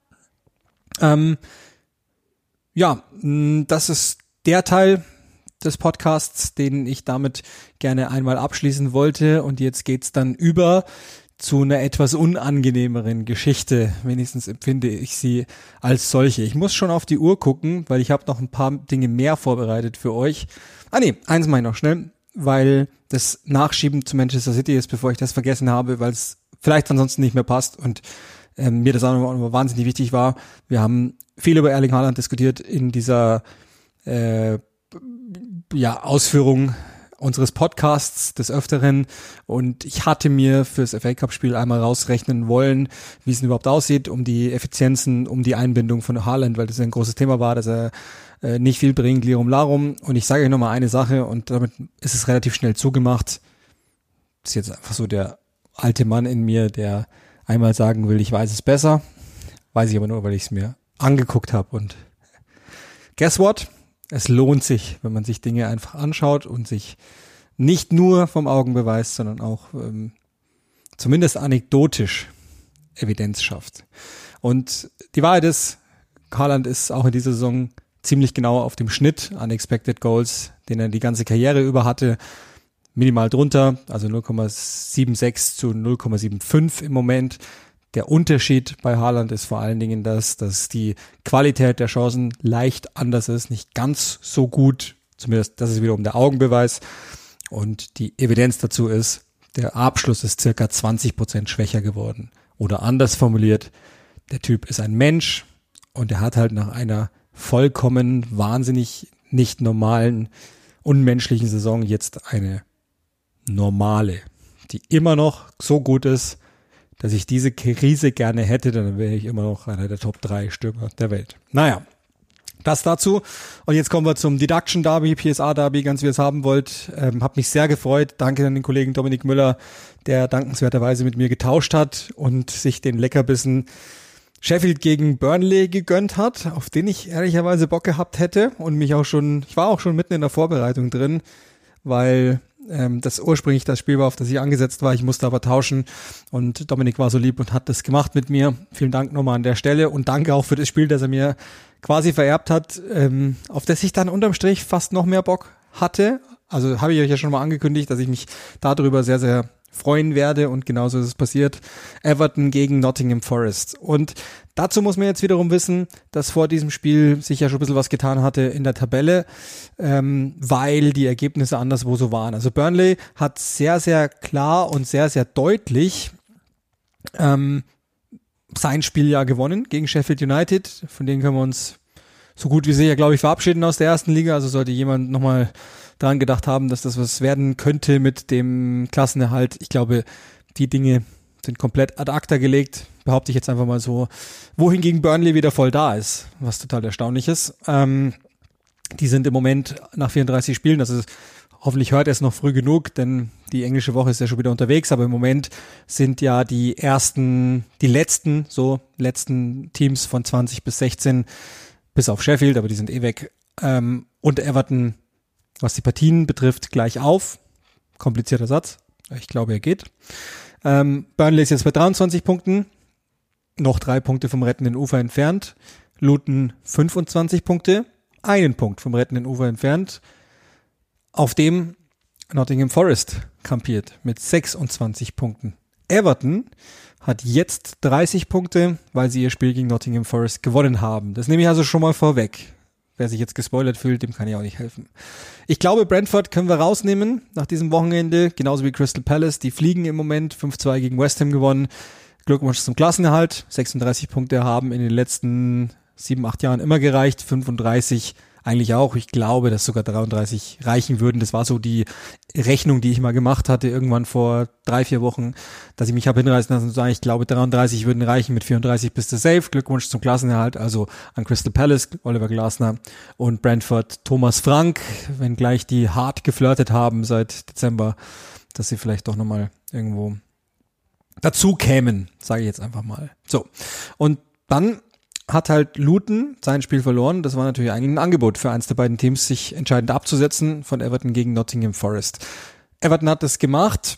Das ist der Teil des Podcasts, den ich damit gerne einmal abschließen wollte, und jetzt geht's dann über zu einer etwas unangenehmeren Geschichte, wenigstens empfinde ich sie als solche. Ich muss schon auf die Uhr gucken, weil ich habe noch ein paar Dinge mehr vorbereitet für euch. Eins mache ich noch schnell, weil das Nachschieben zu Manchester City ist, bevor ich das vergessen habe, weil es vielleicht ansonsten nicht mehr passt und mir das auch noch wahnsinnig wichtig war. Wir haben viel über Erling Haaland diskutiert in dieser Ausführung unseres Podcasts des Öfteren, und ich hatte mir fürs FA Cup Spiel einmal rausrechnen wollen, wie es denn überhaupt aussieht, um die Effizienzen, um die Einbindung von Haaland, weil das ein großes Thema war, dass er nicht viel bringt, Lirum Larum. Und ich sage euch nochmal eine Sache, und damit ist es relativ schnell zugemacht. Das ist jetzt einfach so der alte Mann in mir, der einmal sagen will, ich weiß es besser. Weiß ich aber nur, weil ich es mir angeguckt habe. Und guess what? Es lohnt sich, wenn man sich Dinge einfach anschaut und sich nicht nur vom Augen beweist, sondern auch zumindest anekdotisch Evidenz schafft. Und die Wahrheit ist, Haaland ist auch in dieser Saison ziemlich genau auf dem Schnitt an Expected Goals, den er die ganze Karriere über hatte, minimal drunter, also 0,76 zu 0,75 im Moment. Der Unterschied bei Haaland ist vor allen Dingen dass die Qualität der Chancen leicht anders ist, nicht ganz so gut, zumindest das ist wiederum der Augenbeweis, und die Evidenz dazu ist, der Abschluss ist circa 20% schwächer geworden. Oder anders formuliert, der Typ ist ein Mensch, und er hat halt nach einer vollkommen wahnsinnig nicht normalen, unmenschlichen Saison jetzt eine normale, die immer noch so gut ist, dass ich diese Krise gerne hätte, dann wäre ich immer noch einer der Top 3 Stürmer der Welt. Naja, das dazu. Und jetzt kommen wir zum Deduction Derby, PSA Derby, ganz wie ihr es haben wollt. Hab mich sehr gefreut. Danke an den Kollegen Dominik Müller, der dankenswerterweise mit mir getauscht hat und sich den Leckerbissen Sheffield gegen Burnley gegönnt hat, auf den ich ehrlicherweise Bock gehabt hätte, und ich war auch schon mitten in der Vorbereitung drin, weil das ursprünglich das Spiel war, auf das ich angesetzt war. Ich musste aber tauschen, und Dominik war so lieb und hat das gemacht mit mir. Vielen Dank nochmal an der Stelle, und danke auch für das Spiel, das er mir quasi vererbt hat, auf das ich dann unterm Strich fast noch mehr Bock hatte. Also habe ich euch ja schon mal angekündigt, dass ich mich darüber sehr, sehr freuen werde, und genauso ist es passiert. Everton gegen Nottingham Forest. Und dazu muss man jetzt wiederum wissen, dass vor diesem Spiel sich ja schon ein bisschen was getan hatte in der Tabelle, weil die Ergebnisse anderswo so waren. Also Burnley hat sehr, sehr klar und sehr, sehr deutlich sein Spiel ja gewonnen gegen Sheffield United. Von denen können wir uns so gut wie sicher, glaube ich, verabschieden aus der ersten Liga. Also sollte jemand nochmal dran gedacht haben, dass das was werden könnte mit dem Klassenerhalt. Ich glaube, die Dinge sind komplett ad acta gelegt. Behaupte ich jetzt einfach mal so. Wohingegen Burnley wieder voll da ist, was total erstaunlich ist. Die sind im Moment nach 34 Spielen, also hoffentlich hört er es noch früh genug, denn die englische Woche ist ja schon wieder unterwegs, aber im Moment sind ja die letzten Teams von 20 bis 16, bis auf Sheffield, aber die sind eh weg, und Everton, was die Partien betrifft, gleich auf. Komplizierter Satz. Ich glaube, er geht. Burnley ist jetzt bei 23 Punkten, noch 3 Punkte vom rettenden Ufer entfernt. Luton 25 Punkte, 1 Punkt vom rettenden Ufer entfernt, auf dem Nottingham Forest kampiert mit 26 Punkten. Everton hat jetzt 30 Punkte, weil sie ihr Spiel gegen Nottingham Forest gewonnen haben. Das nehme ich also schon mal vorweg. Wer sich jetzt gespoilert fühlt, dem kann ich auch nicht helfen. Ich glaube, Brentford können wir rausnehmen nach diesem Wochenende, genauso wie Crystal Palace. Die fliegen im Moment, 5-2 gegen West Ham gewonnen. Glückwunsch zum Klassenerhalt. 36 Punkte haben in den letzten 7-8 Jahren immer gereicht, 35 eigentlich auch. Ich glaube, dass sogar 33 reichen würden. Das war so die Rechnung, die ich mal gemacht hatte, irgendwann vor 3-4 Wochen, dass ich mich habe hinreißen lassen zu sagen, ich glaube 33 würden reichen, mit 34 bist du safe. Glückwunsch zum Klassenerhalt, also an Crystal Palace, Oliver Glasner, und Brentford, Thomas Frank, wenngleich die hart geflirtet haben seit Dezember, dass sie vielleicht doch nochmal irgendwo dazu kämen, sage ich jetzt einfach mal. So, und dann hat halt Luton sein Spiel verloren. Das war natürlich eigentlich ein Angebot für eins der beiden Teams, sich entscheidend abzusetzen von Everton gegen Nottingham Forest. Everton hat das gemacht,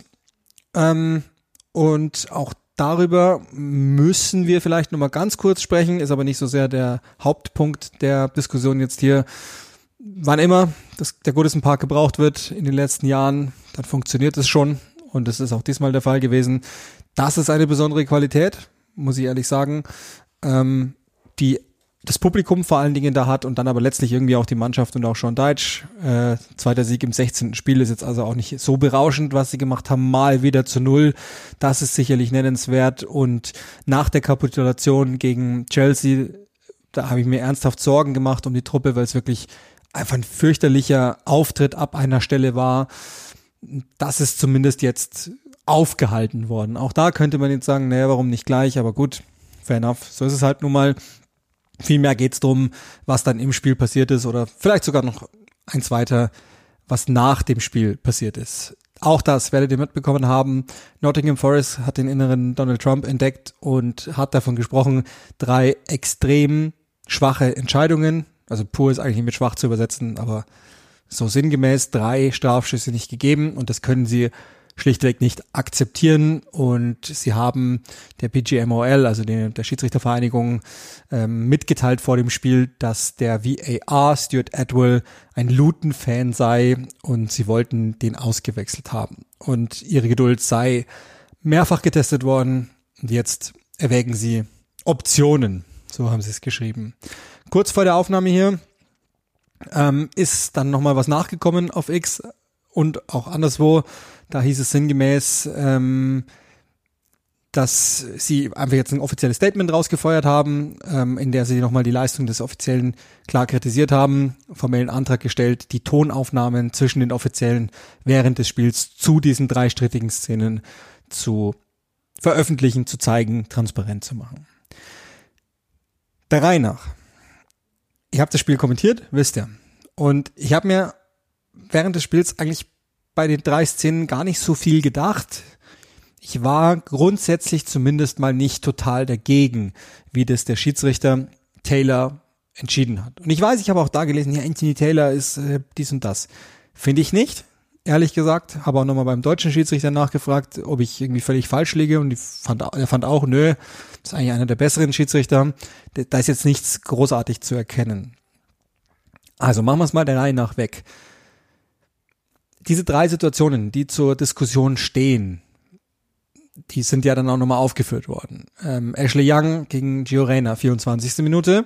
und auch darüber müssen wir vielleicht nochmal ganz kurz sprechen, ist aber nicht so sehr der Hauptpunkt der Diskussion jetzt hier. Wann immer der Goodison Park gebraucht wird in den letzten Jahren, dann funktioniert es schon, und das ist auch diesmal der Fall gewesen. Das ist eine besondere Qualität, muss ich ehrlich sagen, die das Publikum vor allen Dingen da hat, und dann aber letztlich irgendwie auch die Mannschaft und auch Sean Dyche. Zweiter Sieg im 16. Spiel ist jetzt also auch nicht so berauschend, was sie gemacht haben, mal wieder zu 0. Das ist sicherlich nennenswert, und nach der Kapitulation gegen Chelsea, da habe ich mir ernsthaft Sorgen gemacht um die Truppe, weil es wirklich einfach ein fürchterlicher Auftritt ab einer Stelle war. Das ist zumindest jetzt aufgehalten worden. Auch da könnte man jetzt sagen, naja, warum nicht gleich, aber gut, fair enough, so ist es halt nun mal. Vielmehr geht's drum, was dann im Spiel passiert ist, oder vielleicht sogar noch eins weiter, was nach dem Spiel passiert ist. Auch das werdet ihr mitbekommen haben. Nottingham Forest hat den inneren Donald Trump entdeckt und hat davon gesprochen, 3 extrem schwache Entscheidungen, also pur ist eigentlich nicht mit schwach zu übersetzen, aber so sinngemäß 3 Strafschüsse nicht gegeben, und das können sie schlichtweg nicht akzeptieren, und sie haben der PGMOL, also der Schiedsrichtervereinigung, mitgeteilt vor dem Spiel, dass der VAR Stuart Atwell ein Luton-Fan sei, und sie wollten den ausgewechselt haben, und ihre Geduld sei mehrfach getestet worden, und jetzt erwägen sie Optionen, so haben sie es geschrieben. Kurz vor der Aufnahme hier ist dann nochmal was nachgekommen auf X und auch anderswo. Da hieß es sinngemäß, dass sie einfach jetzt ein offizielles Statement rausgefeuert haben, in der sie nochmal die Leistung des Offiziellen klar kritisiert haben, formellen Antrag gestellt, die Tonaufnahmen zwischen den Offiziellen während des Spiels zu diesen 3 strittigen Szenen zu veröffentlichen, zu zeigen, transparent zu machen. Der Reihe nach. Ihr habt das Spiel kommentiert, wisst ihr. Und ich habe mir während des Spiels eigentlich bei den 3 Szenen gar nicht so viel gedacht. Ich war grundsätzlich zumindest mal nicht total dagegen, wie das der Schiedsrichter Taylor entschieden hat. Und ich weiß, ich habe auch da gelesen, ja, Anthony Taylor ist dies und das. Finde ich nicht, ehrlich gesagt. Habe auch nochmal beim deutschen Schiedsrichter nachgefragt, ob ich irgendwie völlig falsch liege, und er fand auch, nö, ist eigentlich einer der besseren Schiedsrichter. Da ist jetzt nichts großartig zu erkennen. Also machen wir es mal der Reihe nach weg. Diese 3 Situationen, die zur Diskussion stehen, die sind ja dann auch nochmal aufgeführt worden. Ashley Young gegen Gio Reyna, 24. Minute.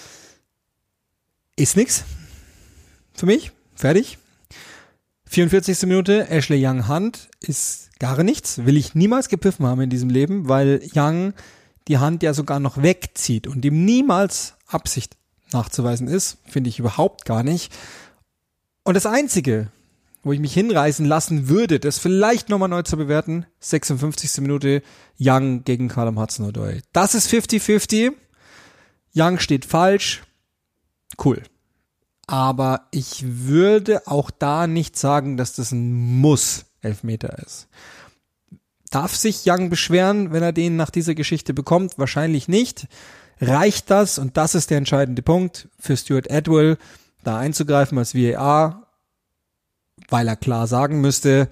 Ist nix für mich. Fertig. 44. Minute, Ashley Young Hand, ist gar nichts. Will ich niemals gepfiffen haben in diesem Leben, weil Young die Hand ja sogar noch wegzieht und ihm niemals Absicht nachzuweisen ist. Finde ich überhaupt gar nicht. Und das Einzige, wo ich mich hinreißen lassen würde, das vielleicht nochmal neu zu bewerten, 56. Minute, Young gegen Callum Hudson-Odoi. Das ist 50-50. Young steht falsch. Cool. Aber ich würde auch da nicht sagen, dass das ein Muss-Elfmeter ist. Darf sich Young beschweren, wenn er den nach dieser Geschichte bekommt? Wahrscheinlich nicht. Reicht das, und das ist der entscheidende Punkt, für Stuart Atwell, da einzugreifen als VAR, weil er klar sagen müsste,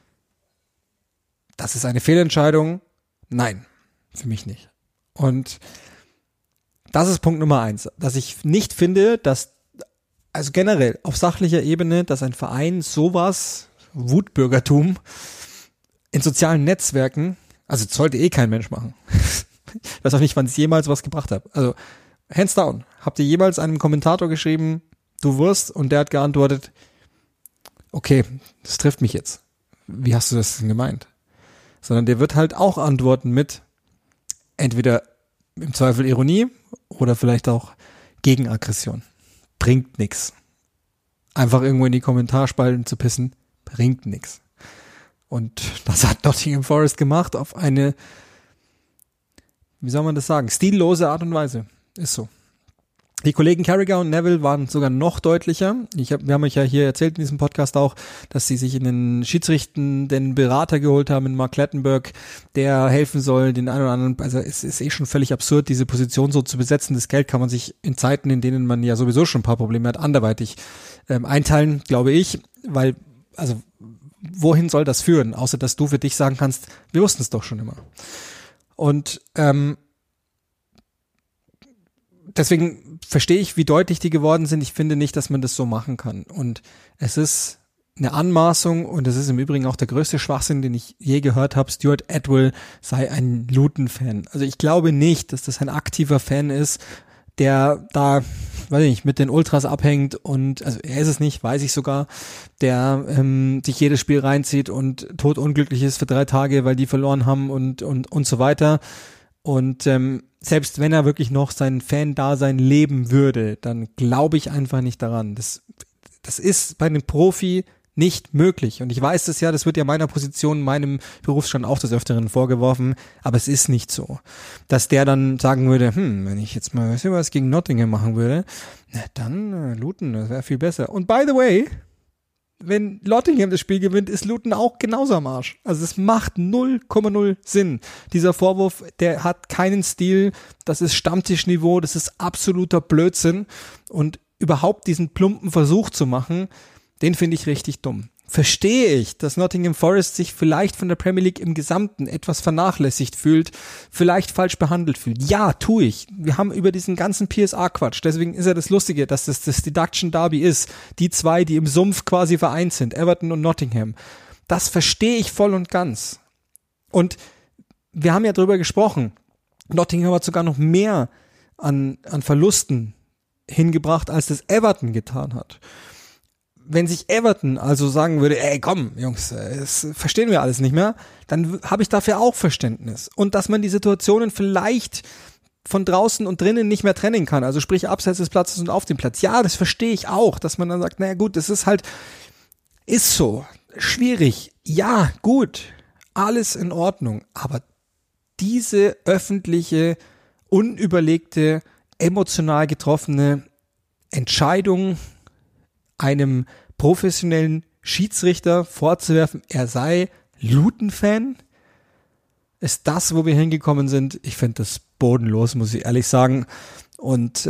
das ist eine Fehlentscheidung? Nein, für mich nicht. Und das ist Punkt Nummer 1, dass ich nicht finde, dass, also generell auf sachlicher Ebene, dass ein Verein sowas, Wutbürgertum, in sozialen Netzwerken, also sollte kein Mensch machen. Ich weiß auch nicht, wann es jemals was gebracht hat. Also, hands down. Habt ihr jemals einem Kommentator geschrieben, du Wurst, und der hat geantwortet, okay, das trifft mich jetzt. Wie hast du das denn gemeint? Sondern der wird halt auch antworten mit entweder im Zweifel Ironie oder vielleicht auch Gegenaggression. Bringt nix. Einfach irgendwo in die Kommentarspalten zu pissen, bringt nix. Und das hat Nottingham Forest gemacht auf eine, wie soll man das sagen, stillose Art und Weise. Ist so. Die Kollegen Carragher und Neville waren sogar noch deutlicher. Wir haben euch ja hier erzählt in diesem Podcast auch, dass sie sich in den Schiedsrichten Berater geholt haben, in Mark Clattenburg, der helfen soll, den einen oder anderen, also es ist schon völlig absurd, diese Position so zu besetzen. Das Geld kann man sich in Zeiten, in denen man ja sowieso schon ein paar Probleme hat, anderweitig einteilen, glaube ich, weil, also wohin soll das führen, außer dass du für dich sagen kannst, wir wussten es doch schon immer. Und deswegen verstehe ich, wie deutlich die geworden sind. Ich finde nicht, dass man das so machen kann. Und es ist eine Anmaßung, und es ist im Übrigen auch der größte Schwachsinn, den ich je gehört habe. Stuart Atwell sei ein Luton-Fan. Also ich glaube nicht, dass das ein aktiver Fan ist, der da, weiß ich nicht, mit den Ultras abhängt, und, also er ist es nicht, weiß ich sogar, der sich jedes Spiel reinzieht und totunglücklich ist für 3 Tage, weil die verloren haben und so weiter. Und selbst wenn er wirklich noch sein Fan-Dasein leben würde, dann glaube ich einfach nicht daran. Das ist bei einem Profi nicht möglich. Und ich weiß das ja, das wird ja meiner Position, meinem Berufsstand auch des Öfteren vorgeworfen, aber es ist nicht so. Dass der dann sagen würde, wenn ich jetzt mal was gegen Nottingham machen würde, na dann Luton, das wäre viel besser. Und by the way, wenn Nottingham das Spiel gewinnt, ist Luton auch genauso am Arsch. Also es macht 0,0 Sinn. Dieser Vorwurf, der hat keinen Stil, das ist Stammtischniveau, das ist absoluter Blödsinn. Und überhaupt diesen plumpen Versuch zu machen, den finde ich richtig dumm. Verstehe ich, dass Nottingham Forest sich vielleicht von der Premier League im Gesamten etwas vernachlässigt fühlt, vielleicht falsch behandelt fühlt. Ja, tue ich. Wir haben über diesen ganzen PSA-Quatsch, deswegen ist ja das Lustige, dass das Deduction Derby ist. Die 2, die im Sumpf quasi vereint sind, Everton und Nottingham. Das verstehe ich voll und ganz. Und wir haben ja drüber gesprochen. Nottingham hat sogar noch mehr an Verlusten hingebracht, als das Everton getan hat. Wenn sich Everton also sagen würde, ey komm Jungs, das verstehen wir alles nicht mehr, dann habe ich dafür auch Verständnis. Und dass man die Situationen vielleicht von draußen und drinnen nicht mehr trennen kann, also sprich abseits des Platzes und auf dem Platz. Ja, das verstehe ich auch, dass man dann sagt, naja gut, das ist halt, ist so, schwierig. Ja, gut, alles in Ordnung, aber diese öffentliche, unüberlegte, emotional getroffene Entscheidung einem professionellen Schiedsrichter vorzuwerfen, er sei Luton-Fan, ist das, wo wir hingekommen sind. Ich finde das bodenlos, muss ich ehrlich sagen, und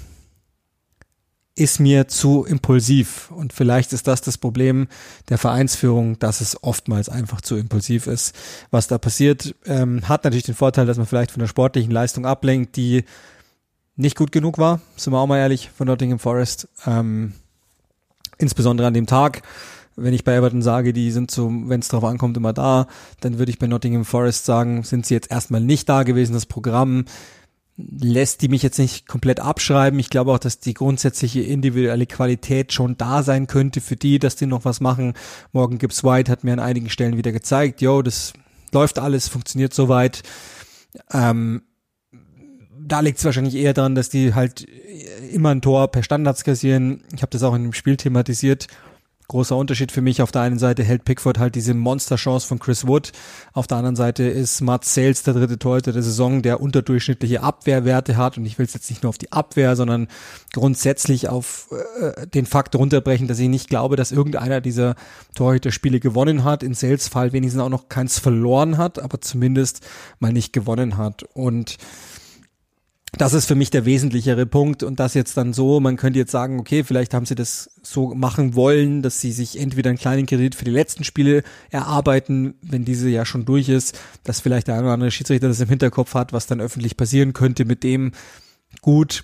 ist mir zu impulsiv. Und vielleicht ist das Problem der Vereinsführung, dass es oftmals einfach zu impulsiv ist. Was da passiert, hat natürlich den Vorteil, dass man vielleicht von der sportlichen Leistung ablenkt, die nicht gut genug war, sind wir auch mal ehrlich, von Nottingham Forest. Insbesondere an dem Tag, wenn ich bei Everton sage, die sind so, wenn es drauf ankommt, immer da, dann würde ich bei Nottingham Forest sagen, sind sie jetzt erstmal nicht da gewesen. Das Programm lässt die mich jetzt nicht komplett abschreiben. Ich glaube auch, dass die grundsätzliche individuelle Qualität schon da sein könnte für die, dass die noch was machen. Morgan Gibbs White hat mir an einigen Stellen wieder gezeigt, das läuft alles, funktioniert soweit. da liegt es wahrscheinlich eher daran, dass die halt immer ein Tor per Standards kassieren. Ich habe das auch in dem Spiel thematisiert. Großer Unterschied für mich. Auf der einen Seite hält Pickford halt diese Monsterchance von Chris Wood. Auf der anderen Seite ist Mats Sales der dritte Torhüter der Saison, der unterdurchschnittliche Abwehrwerte hat. Und ich will es jetzt nicht nur auf die Abwehr, sondern grundsätzlich auf den Fakt runterbrechen, dass ich nicht glaube, dass irgendeiner dieser Torhüterspiele gewonnen hat. In Sales Fall wenigstens auch noch keins verloren hat, aber zumindest mal nicht gewonnen hat. Und das ist für mich der wesentlichere Punkt und das jetzt dann so, man könnte jetzt sagen, okay, vielleicht haben sie das so machen wollen, dass sie sich entweder einen kleinen Kredit für die letzten Spiele erarbeiten, wenn diese ja schon durch ist, dass vielleicht der eine oder andere Schiedsrichter das im Hinterkopf hat, was dann öffentlich passieren könnte mit dem. Gut,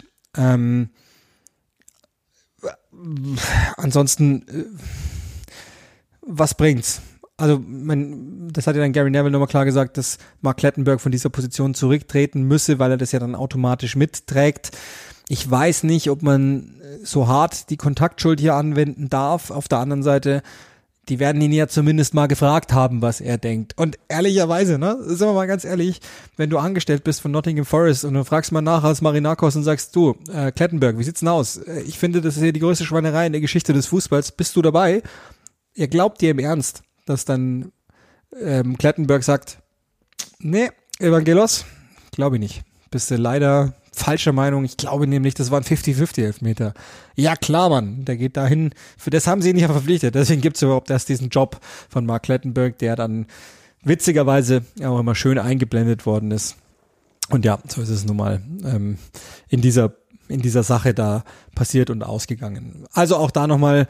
ansonsten, was bringt's? Also, das hat ja dann Gary Neville nochmal klar gesagt, dass Mark Clattenburg von dieser Position zurücktreten müsse, weil er das ja dann automatisch mitträgt. Ich weiß nicht, ob man so hart die Kontaktschuld hier anwenden darf. Auf der anderen Seite, die werden ihn ja zumindest mal gefragt haben, was er denkt. Und ehrlicherweise, ne, sind wir mal ganz ehrlich, wenn du angestellt bist von Nottingham Forest und du fragst mal nach als Marinakos und sagst, du, Clattenburg, wie sieht's denn aus? Ich finde, das ist hier die größte Schweinerei in der Geschichte des Fußballs. Bist du dabei? Ihr glaubt dir im Ernst, dass dann Clattenburg sagt, nee, Evangelos, glaube ich nicht. Bist du leider falscher Meinung. Ich glaube nämlich, das waren 50-50 Elfmeter. Ja klar, Mann, der geht dahin. Für das haben sie ihn nicht verpflichtet. Deswegen gibt es überhaupt erst diesen Job von Mark Clattenburg, der dann witzigerweise auch immer schön eingeblendet worden ist. Und ja, so ist es nun mal in dieser Sache da passiert und ausgegangen. Also auch da nochmal,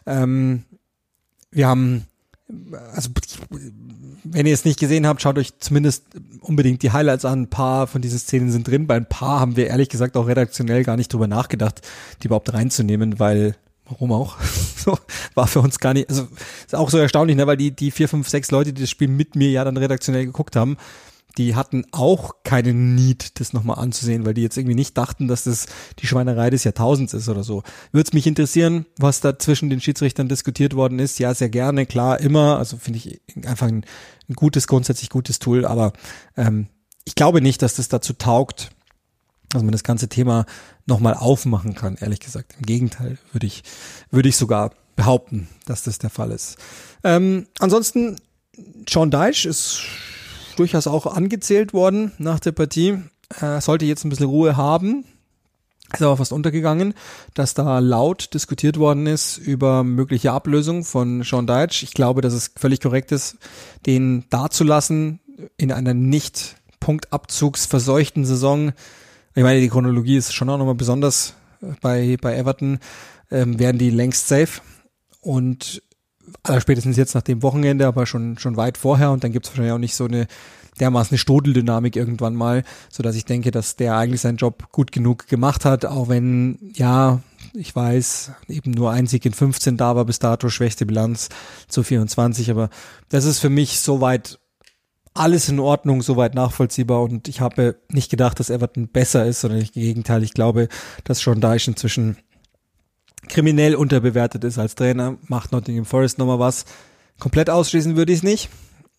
wir haben, also wenn ihr es nicht gesehen habt, schaut euch zumindest unbedingt die Highlights an. Ein paar von diesen Szenen sind drin. Bei ein paar haben wir ehrlich gesagt auch redaktionell gar nicht drüber nachgedacht, die überhaupt reinzunehmen, weil, warum auch? So, war für uns gar nicht, also ist auch so erstaunlich, ne, weil die 4, 5, 6 Leute, die das Spiel mit mir ja dann redaktionell geguckt haben, die hatten auch keinen Need, das nochmal anzusehen, weil die jetzt irgendwie nicht dachten, dass das die Schweinerei des Jahrtausends ist oder so. Würde es mich interessieren, was da zwischen den Schiedsrichtern diskutiert worden ist. Ja, sehr gerne, klar, immer. Also finde ich einfach ein grundsätzlich gutes Tool. Aber ich glaube nicht, dass das dazu taugt, dass man das ganze Thema nochmal aufmachen kann, ehrlich gesagt. Im Gegenteil, würde ich sogar behaupten, dass das der Fall ist. Ansonsten, Sean Dyche ist durchaus auch angezählt worden nach der Partie. Sollte jetzt ein bisschen Ruhe haben. Ist aber fast untergegangen, dass da laut diskutiert worden ist über mögliche Ablösung von Sean Dyche. Ich glaube, dass es völlig korrekt ist, den dazulassen in einer nicht punktabzugsverseuchten Saison. Ich meine, die Chronologie ist schon auch nochmal besonders bei Everton. Werden die längst safe und spätestens jetzt nach dem Wochenende, aber schon weit vorher und dann gibt es wahrscheinlich auch nicht so eine dermaßen eine Stodeldynamik irgendwann mal, so dass ich denke, dass der eigentlich seinen Job gut genug gemacht hat, auch wenn, ja, ich weiß, eben nur ein Sieg in 15 da war bis dato, schwächste Bilanz zu 24, aber das ist für mich soweit alles in Ordnung, soweit nachvollziehbar und ich habe nicht gedacht, dass Everton besser ist, sondern im Gegenteil, ich glaube, dass Sean Dyche inzwischen kriminell unterbewertet ist als Trainer, macht Nottingham Forest nochmal was. Komplett ausschließen würde ich es nicht,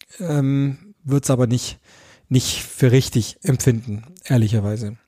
würde es aber nicht für richtig empfinden, ehrlicherweise.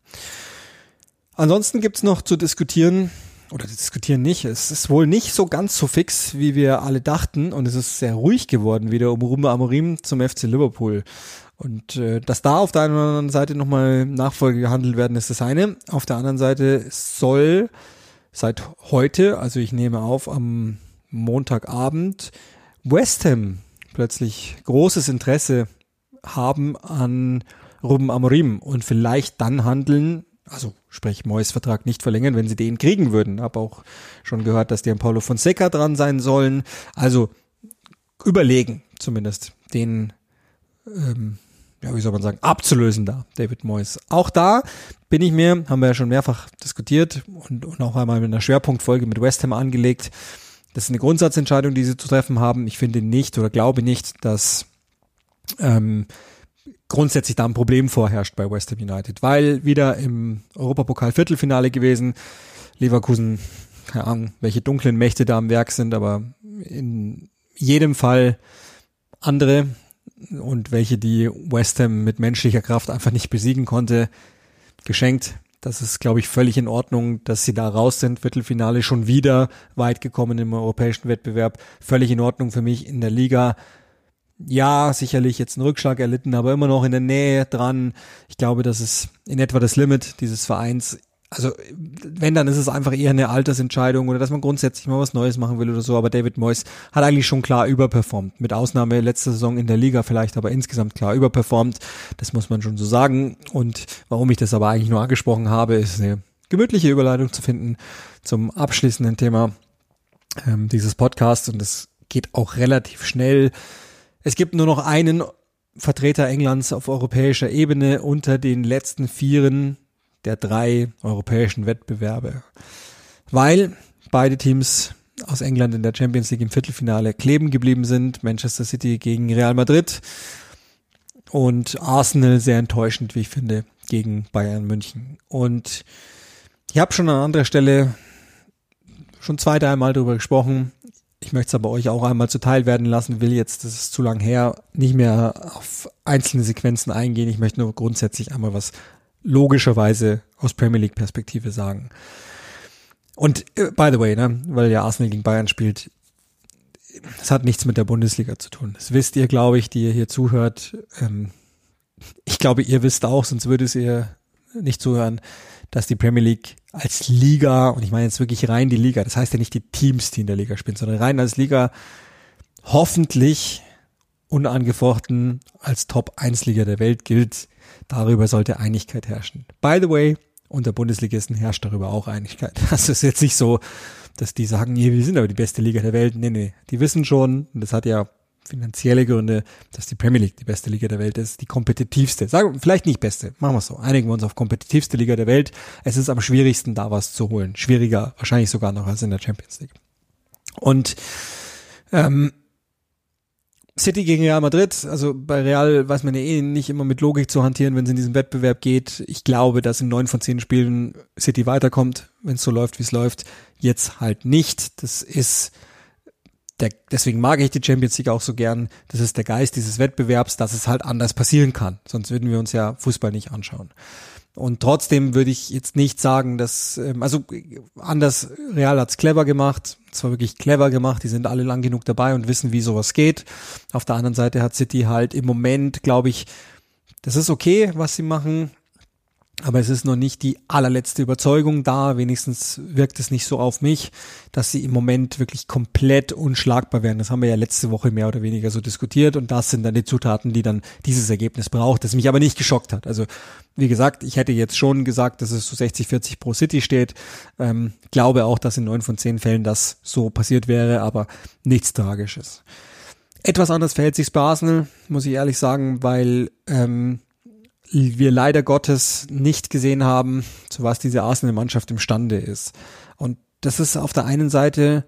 Ansonsten gibt's noch zu diskutieren, oder diskutieren nicht, es ist wohl nicht so ganz so fix, wie wir alle dachten und es ist sehr ruhig geworden wieder um Ruben Amorim zum FC Liverpool. Und dass da auf der einen oder anderen Seite nochmal Nachfolge gehandelt werden, ist das eine. Auf der anderen Seite soll seit heute, also ich nehme auf am Montagabend, West Ham plötzlich großes Interesse haben an Ruben Amorim und vielleicht dann handeln, also sprich Moyes Vertrag nicht verlängern, wenn sie den kriegen würden. Hab auch schon gehört, dass die an Paulo Fonseca dran sein sollen. Also überlegen zumindest den wie soll man sagen, abzulösen da, David Moyes. Auch da bin ich mir, haben wir ja schon mehrfach diskutiert und auch einmal mit einer Schwerpunktfolge mit West Ham angelegt. Das ist eine Grundsatzentscheidung, die sie zu treffen haben. Ich finde nicht oder glaube nicht, dass grundsätzlich da ein Problem vorherrscht bei West Ham United, weil wieder im Europapokal-Viertelfinale gewesen, Leverkusen, keine Ahnung, welche dunklen Mächte da am Werk sind, aber in jedem Fall andere und welche die West Ham mit menschlicher Kraft einfach nicht besiegen konnte. geschenkt. Das ist, glaube ich, völlig in Ordnung, dass sie da raus sind. Viertelfinale schon wieder weit gekommen im europäischen Wettbewerb. Völlig in Ordnung für mich in der Liga. Ja, sicherlich jetzt einen Rückschlag erlitten, aber immer noch in der Nähe dran. Ich glaube, das ist in etwa das Limit dieses Vereins. Also wenn, dann ist es einfach eher eine Altersentscheidung oder dass man grundsätzlich mal was Neues machen will oder so. Aber David Moyes hat eigentlich schon klar überperformt. Mit Ausnahme letzter Saison in der Liga vielleicht, aber insgesamt klar überperformt. Das muss man schon so sagen. Und warum ich das aber eigentlich nur angesprochen habe, ist eine gemütliche Überleitung zu finden zum abschließenden Thema dieses Podcasts. Und das geht auch relativ schnell. Es gibt nur noch einen Vertreter Englands auf europäischer Ebene unter den letzten Vieren der 3 europäischen Wettbewerbe. Weil beide Teams aus England in der Champions League im Viertelfinale kleben geblieben sind. Manchester City gegen Real Madrid und Arsenal sehr enttäuschend, wie ich finde, gegen Bayern München. Und ich habe schon an anderer Stelle schon 2, 3 Mal darüber gesprochen. Ich möchte es aber euch auch einmal zuteil werden lassen, will jetzt, das ist zu lang her, nicht mehr auf einzelne Sequenzen eingehen. Ich möchte nur grundsätzlich einmal was logischerweise aus Premier League Perspektive sagen. Und by the way, weil ja Arsenal gegen Bayern spielt, das hat nichts mit der Bundesliga zu tun. Das wisst ihr, glaube ich, die ihr hier zuhört. Ich glaube, ihr wisst auch, sonst würdet ihr nicht zuhören, dass die Premier League als Liga, und ich meine jetzt wirklich rein die Liga, das heißt ja nicht die Teams, die in der Liga spielen, sondern rein als Liga hoffentlich unangefochten als Top-1-Liga der Welt gilt. Darüber sollte Einigkeit herrschen. By the way, unter Bundesligisten herrscht darüber auch Einigkeit. Das ist jetzt nicht so, dass die sagen, wir sind aber die beste Liga der Welt. Nee, die wissen schon, und das hat ja finanzielle Gründe, dass die Premier League die beste Liga der Welt ist, die kompetitivste. Sagen wir, vielleicht nicht beste, machen wir es so. Einigen wir uns auf kompetitivste Liga der Welt. Es ist am schwierigsten, da was zu holen. Schwieriger, wahrscheinlich sogar noch als in der Champions League. Und City gegen Real Madrid, also bei Real weiß man ja nicht immer mit Logik zu hantieren, wenn es in diesem Wettbewerb geht. Ich glaube, dass in 9 von 10 Spielen City weiterkommt, wenn es so läuft, wie es läuft. Jetzt halt nicht. Das ist deswegen mag ich die Champions League auch so gern. Das ist der Geist dieses Wettbewerbs, dass es halt anders passieren kann. Sonst würden wir uns ja Fußball nicht anschauen. Und trotzdem würde ich jetzt nicht sagen, dass, anders, Real hat's clever gemacht, es war wirklich clever gemacht, die sind alle lang genug dabei und wissen, wie sowas geht. Auf der anderen Seite hat City halt im Moment, glaube ich, das ist okay, was sie machen, aber es ist noch nicht die allerletzte Überzeugung da, wenigstens wirkt es nicht so auf mich, dass sie im Moment wirklich komplett unschlagbar werden. Das haben wir ja letzte Woche mehr oder weniger so diskutiert und das sind dann die Zutaten, die dann dieses Ergebnis braucht, das mich aber nicht geschockt hat. Also wie gesagt, ich hätte jetzt schon gesagt, dass es so 60-40 pro City steht. Glaube auch, dass in 9 von 10 Fällen das so passiert wäre, aber nichts Tragisches. Etwas anders verhält sich's bei Arsenal, muss ich ehrlich sagen, weil wir leider Gottes nicht gesehen haben, zu was diese Arsenal-Mannschaft imstande ist. Und das ist auf der einen Seite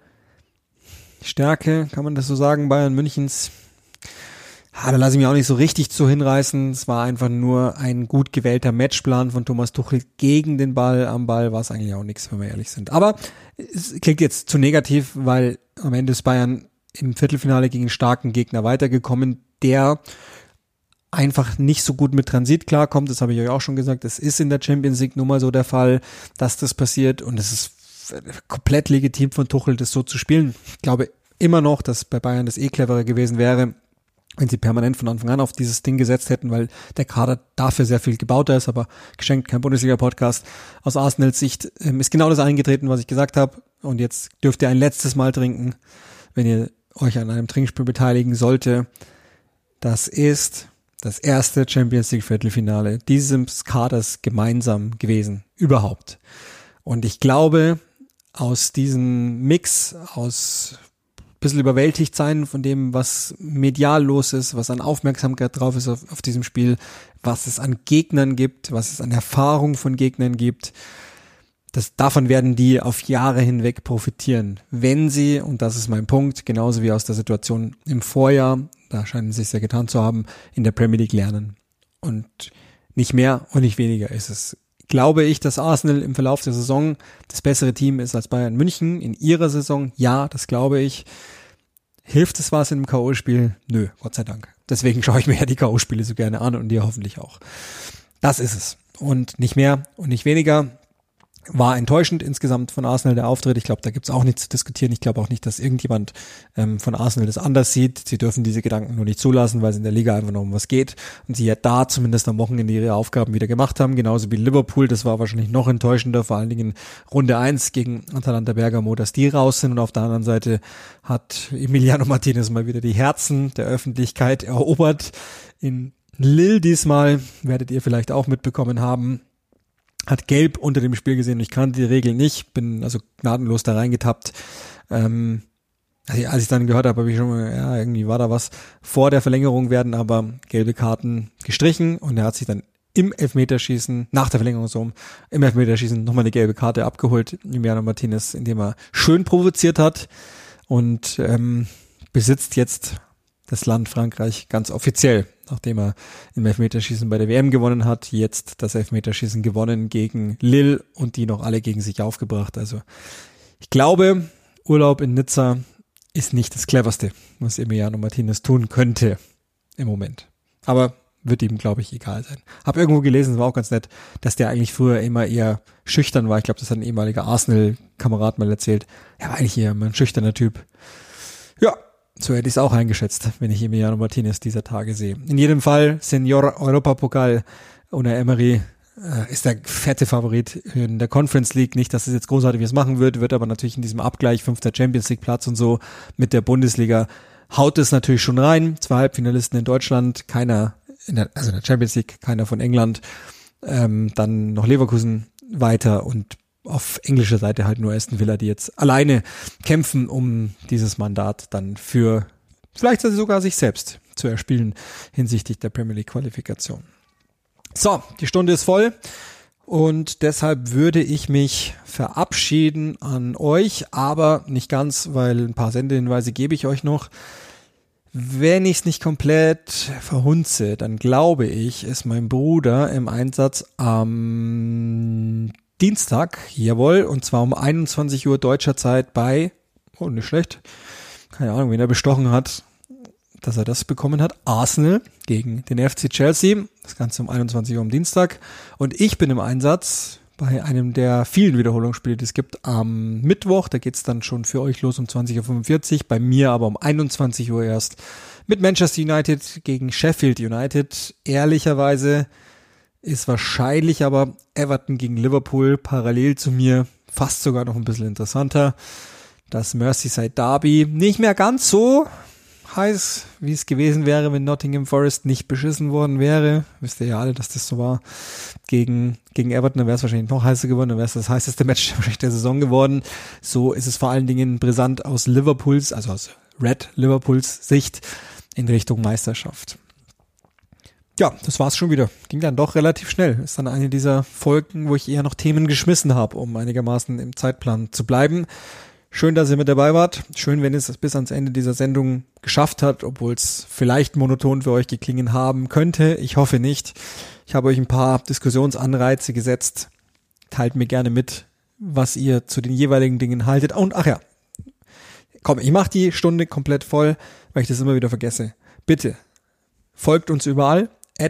Stärke, kann man das so sagen, Bayern Münchens. Da lasse ich mich auch nicht so richtig zu hinreißen. Es war einfach nur ein gut gewählter Matchplan von Thomas Tuchel gegen den Ball. Am Ball war es eigentlich auch nichts, wenn wir ehrlich sind. Aber es klingt jetzt zu negativ, weil am Ende ist Bayern im Viertelfinale gegen einen starken Gegner weitergekommen, der einfach nicht so gut mit Transit klarkommt. Das habe ich euch auch schon gesagt. Es ist in der Champions League nun mal so der Fall, dass das passiert und es ist komplett legitim von Tuchel, das so zu spielen. Ich glaube immer noch, dass bei Bayern das cleverer gewesen wäre, wenn sie permanent von Anfang an auf dieses Ding gesetzt hätten, weil der Kader dafür sehr viel gebauter ist, aber geschenkt, kein Bundesliga-Podcast. Aus Arsenals Sicht ist genau das eingetreten, was ich gesagt habe und jetzt dürft ihr ein letztes Mal trinken, wenn ihr euch an einem Trinkspiel beteiligen sollte. Das ist das erste Champions League Viertelfinale dieses Kaders gemeinsam gewesen. Überhaupt. Und ich glaube, aus diesem Mix, aus ein bisschen überwältigt sein von dem, was medial los ist, was an Aufmerksamkeit drauf ist auf diesem Spiel, was es an Gegnern gibt, was es an Erfahrung von Gegnern gibt, davon werden die auf Jahre hinweg profitieren, wenn sie, und das ist mein Punkt, genauso wie aus der Situation im Vorjahr, da scheinen sie es ja getan zu haben, in der Premier League lernen. Und nicht mehr und nicht weniger ist es. Glaube ich, dass Arsenal im Verlauf der Saison das bessere Team ist als Bayern München in ihrer Saison? Ja, das glaube ich. Hilft es was in einem K.O.-Spiel? Nö, Gott sei Dank. Deswegen schaue ich mir ja die K.O.-Spiele so gerne an und ihr hoffentlich auch. Das ist es. und nicht mehr und nicht weniger. War enttäuschend insgesamt von Arsenal der Auftritt. Ich glaube, da gibt's auch nichts zu diskutieren. Ich glaube auch nicht, dass irgendjemand von Arsenal das anders sieht. Sie dürfen diese Gedanken nur nicht zulassen, weil es in der Liga einfach noch um was geht. Und sie ja da zumindest am Wochenende ihre Aufgaben wieder gemacht haben. Genauso wie Liverpool. Das war wahrscheinlich noch enttäuschender. Vor allen Dingen Runde 1 gegen Atalanta Bergamo, dass die raus sind. Und auf der anderen Seite hat Emiliano Martinez mal wieder die Herzen der Öffentlichkeit erobert. In Lille diesmal, werdet ihr vielleicht auch mitbekommen haben, hat Gelb unter dem Spiel gesehen. Ich kannte die Regel nicht, bin also gnadenlos da reingetappt. Als ich dann gehört habe ich schon, ja, irgendwie war da was. Vor der Verlängerung werden aber gelbe Karten gestrichen und er hat sich dann im Elfmeterschießen, nach der Verlängerung so, im Elfmeterschießen nochmal eine gelbe Karte abgeholt, Emiliano Martinez, indem er schön provoziert hat und besitzt jetzt das Land Frankreich ganz offiziell, nachdem er im Elfmeterschießen bei der WM gewonnen hat, jetzt das Elfmeterschießen gewonnen gegen Lille und die noch alle gegen sich aufgebracht. Also ich glaube, Urlaub in Nizza ist nicht das Cleverste, was Emiliano Martinez tun könnte im Moment. Aber wird ihm, glaube ich, egal sein. Hab irgendwo gelesen, es war auch ganz nett, dass der eigentlich früher immer eher schüchtern war. Ich glaube, das hat ein ehemaliger Arsenal-Kamerad mal erzählt. Er war eigentlich eher immer ein schüchterner Typ. Ja, so hätte ich es auch eingeschätzt, wenn ich Emiliano Martinez dieser Tage sehe. In jedem Fall, Senior Europapokal Unai Emery ist der fette Favorit in der Conference League. Nicht, dass es jetzt großartiges machen wird aber natürlich in diesem Abgleich 5. Champions League Platz und so mit der Bundesliga haut es natürlich schon rein. 2 Halbfinalisten in Deutschland, keiner in der Champions League, keiner von England. Dann noch Leverkusen weiter und auf englischer Seite halt nur Aston Villa, die jetzt alleine kämpfen, um dieses Mandat dann für vielleicht sogar sich selbst zu erspielen hinsichtlich der Premier League Qualifikation. So, die Stunde ist voll und deshalb würde ich mich verabschieden an euch, aber nicht ganz, weil ein paar Sendehinweise gebe ich euch noch. Wenn ich es nicht komplett verhunze, dann glaube ich, ist mein Bruder im Einsatz am Dienstag, jawohl, und zwar um 21 Uhr deutscher Zeit bei, oh, nicht schlecht, keine Ahnung, wen er bestochen hat, dass er das bekommen hat, Arsenal gegen den FC Chelsea, das Ganze um 21 Uhr am Dienstag, und ich bin im Einsatz bei einem der vielen Wiederholungsspiele, die es gibt, am Mittwoch, da geht's dann schon für euch los um 20.45 Uhr, bei mir aber um 21 Uhr erst, mit Manchester United gegen Sheffield United, ehrlicherweise ist wahrscheinlich aber Everton gegen Liverpool parallel zu mir fast sogar noch ein bisschen interessanter. Das Merseyside Derby nicht mehr ganz so heiß, wie es gewesen wäre, wenn Nottingham Forest nicht beschissen worden wäre. Wisst ihr ja alle, dass das so war. Gegen Everton, dann wäre es wahrscheinlich noch heißer geworden, dann wäre es das heißeste Match wahrscheinlich der Saison geworden. So ist es vor allen Dingen brisant aus Liverpools, also aus Red Liverpools Sicht in Richtung Meisterschaft. Ja, das war's schon wieder. Ging dann doch relativ schnell. Ist dann eine dieser Folgen, wo ich eher noch Themen geschmissen habe, um einigermaßen im Zeitplan zu bleiben. Schön, dass ihr mit dabei wart. Schön, wenn es bis ans Ende dieser Sendung geschafft hat, obwohl es vielleicht monoton für euch geklingen haben könnte. Ich hoffe nicht. Ich habe euch ein paar Diskussionsanreize gesetzt. Teilt mir gerne mit, was ihr zu den jeweiligen Dingen haltet. Und ach ja, komm, ich mache die Stunde komplett voll, weil ich das immer wieder vergesse. Bitte, folgt uns überall.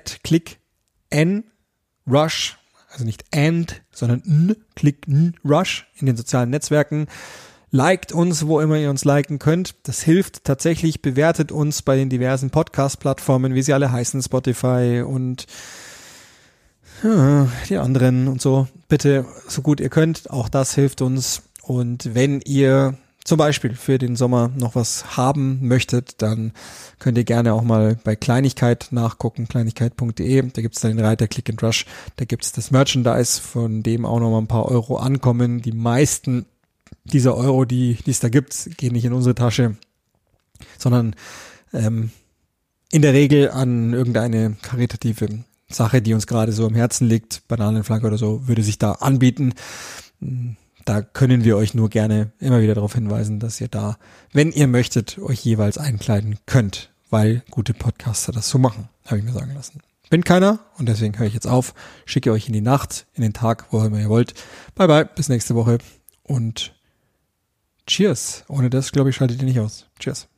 @clicknrush, also nicht and, sondern clicknrush in den sozialen Netzwerken. Liked uns, wo immer ihr uns liken könnt. Das hilft tatsächlich. Bewertet uns bei den diversen Podcast-Plattformen, wie sie alle heißen, Spotify und die anderen und so. Bitte, so gut ihr könnt. Auch das hilft uns. Und wenn ihr zum Beispiel für den Sommer noch was haben möchtet, dann könnt ihr gerne auch mal bei Kleinigkeit nachgucken, kleinigkeit.de. Da gibt es dann den Reiter Click and Rush. Da gibt es das Merchandise, von dem auch noch mal ein paar Euro ankommen. Die meisten dieser Euro, die es da gibt, gehen nicht in unsere Tasche, sondern in der Regel an irgendeine karitative Sache, die uns gerade so am Herzen liegt. Bananenflanke oder so würde sich da anbieten. Da können wir euch nur gerne immer wieder darauf hinweisen, dass ihr da, wenn ihr möchtet, euch jeweils einkleiden könnt, weil gute Podcaster das so machen, habe ich mir sagen lassen. Bin keiner und deswegen höre ich jetzt auf, schicke euch in die Nacht, in den Tag, wo immer ihr wollt. Bye bye, bis nächste Woche und Cheers. Ohne das, glaube ich, schaltet ihr nicht aus. Cheers.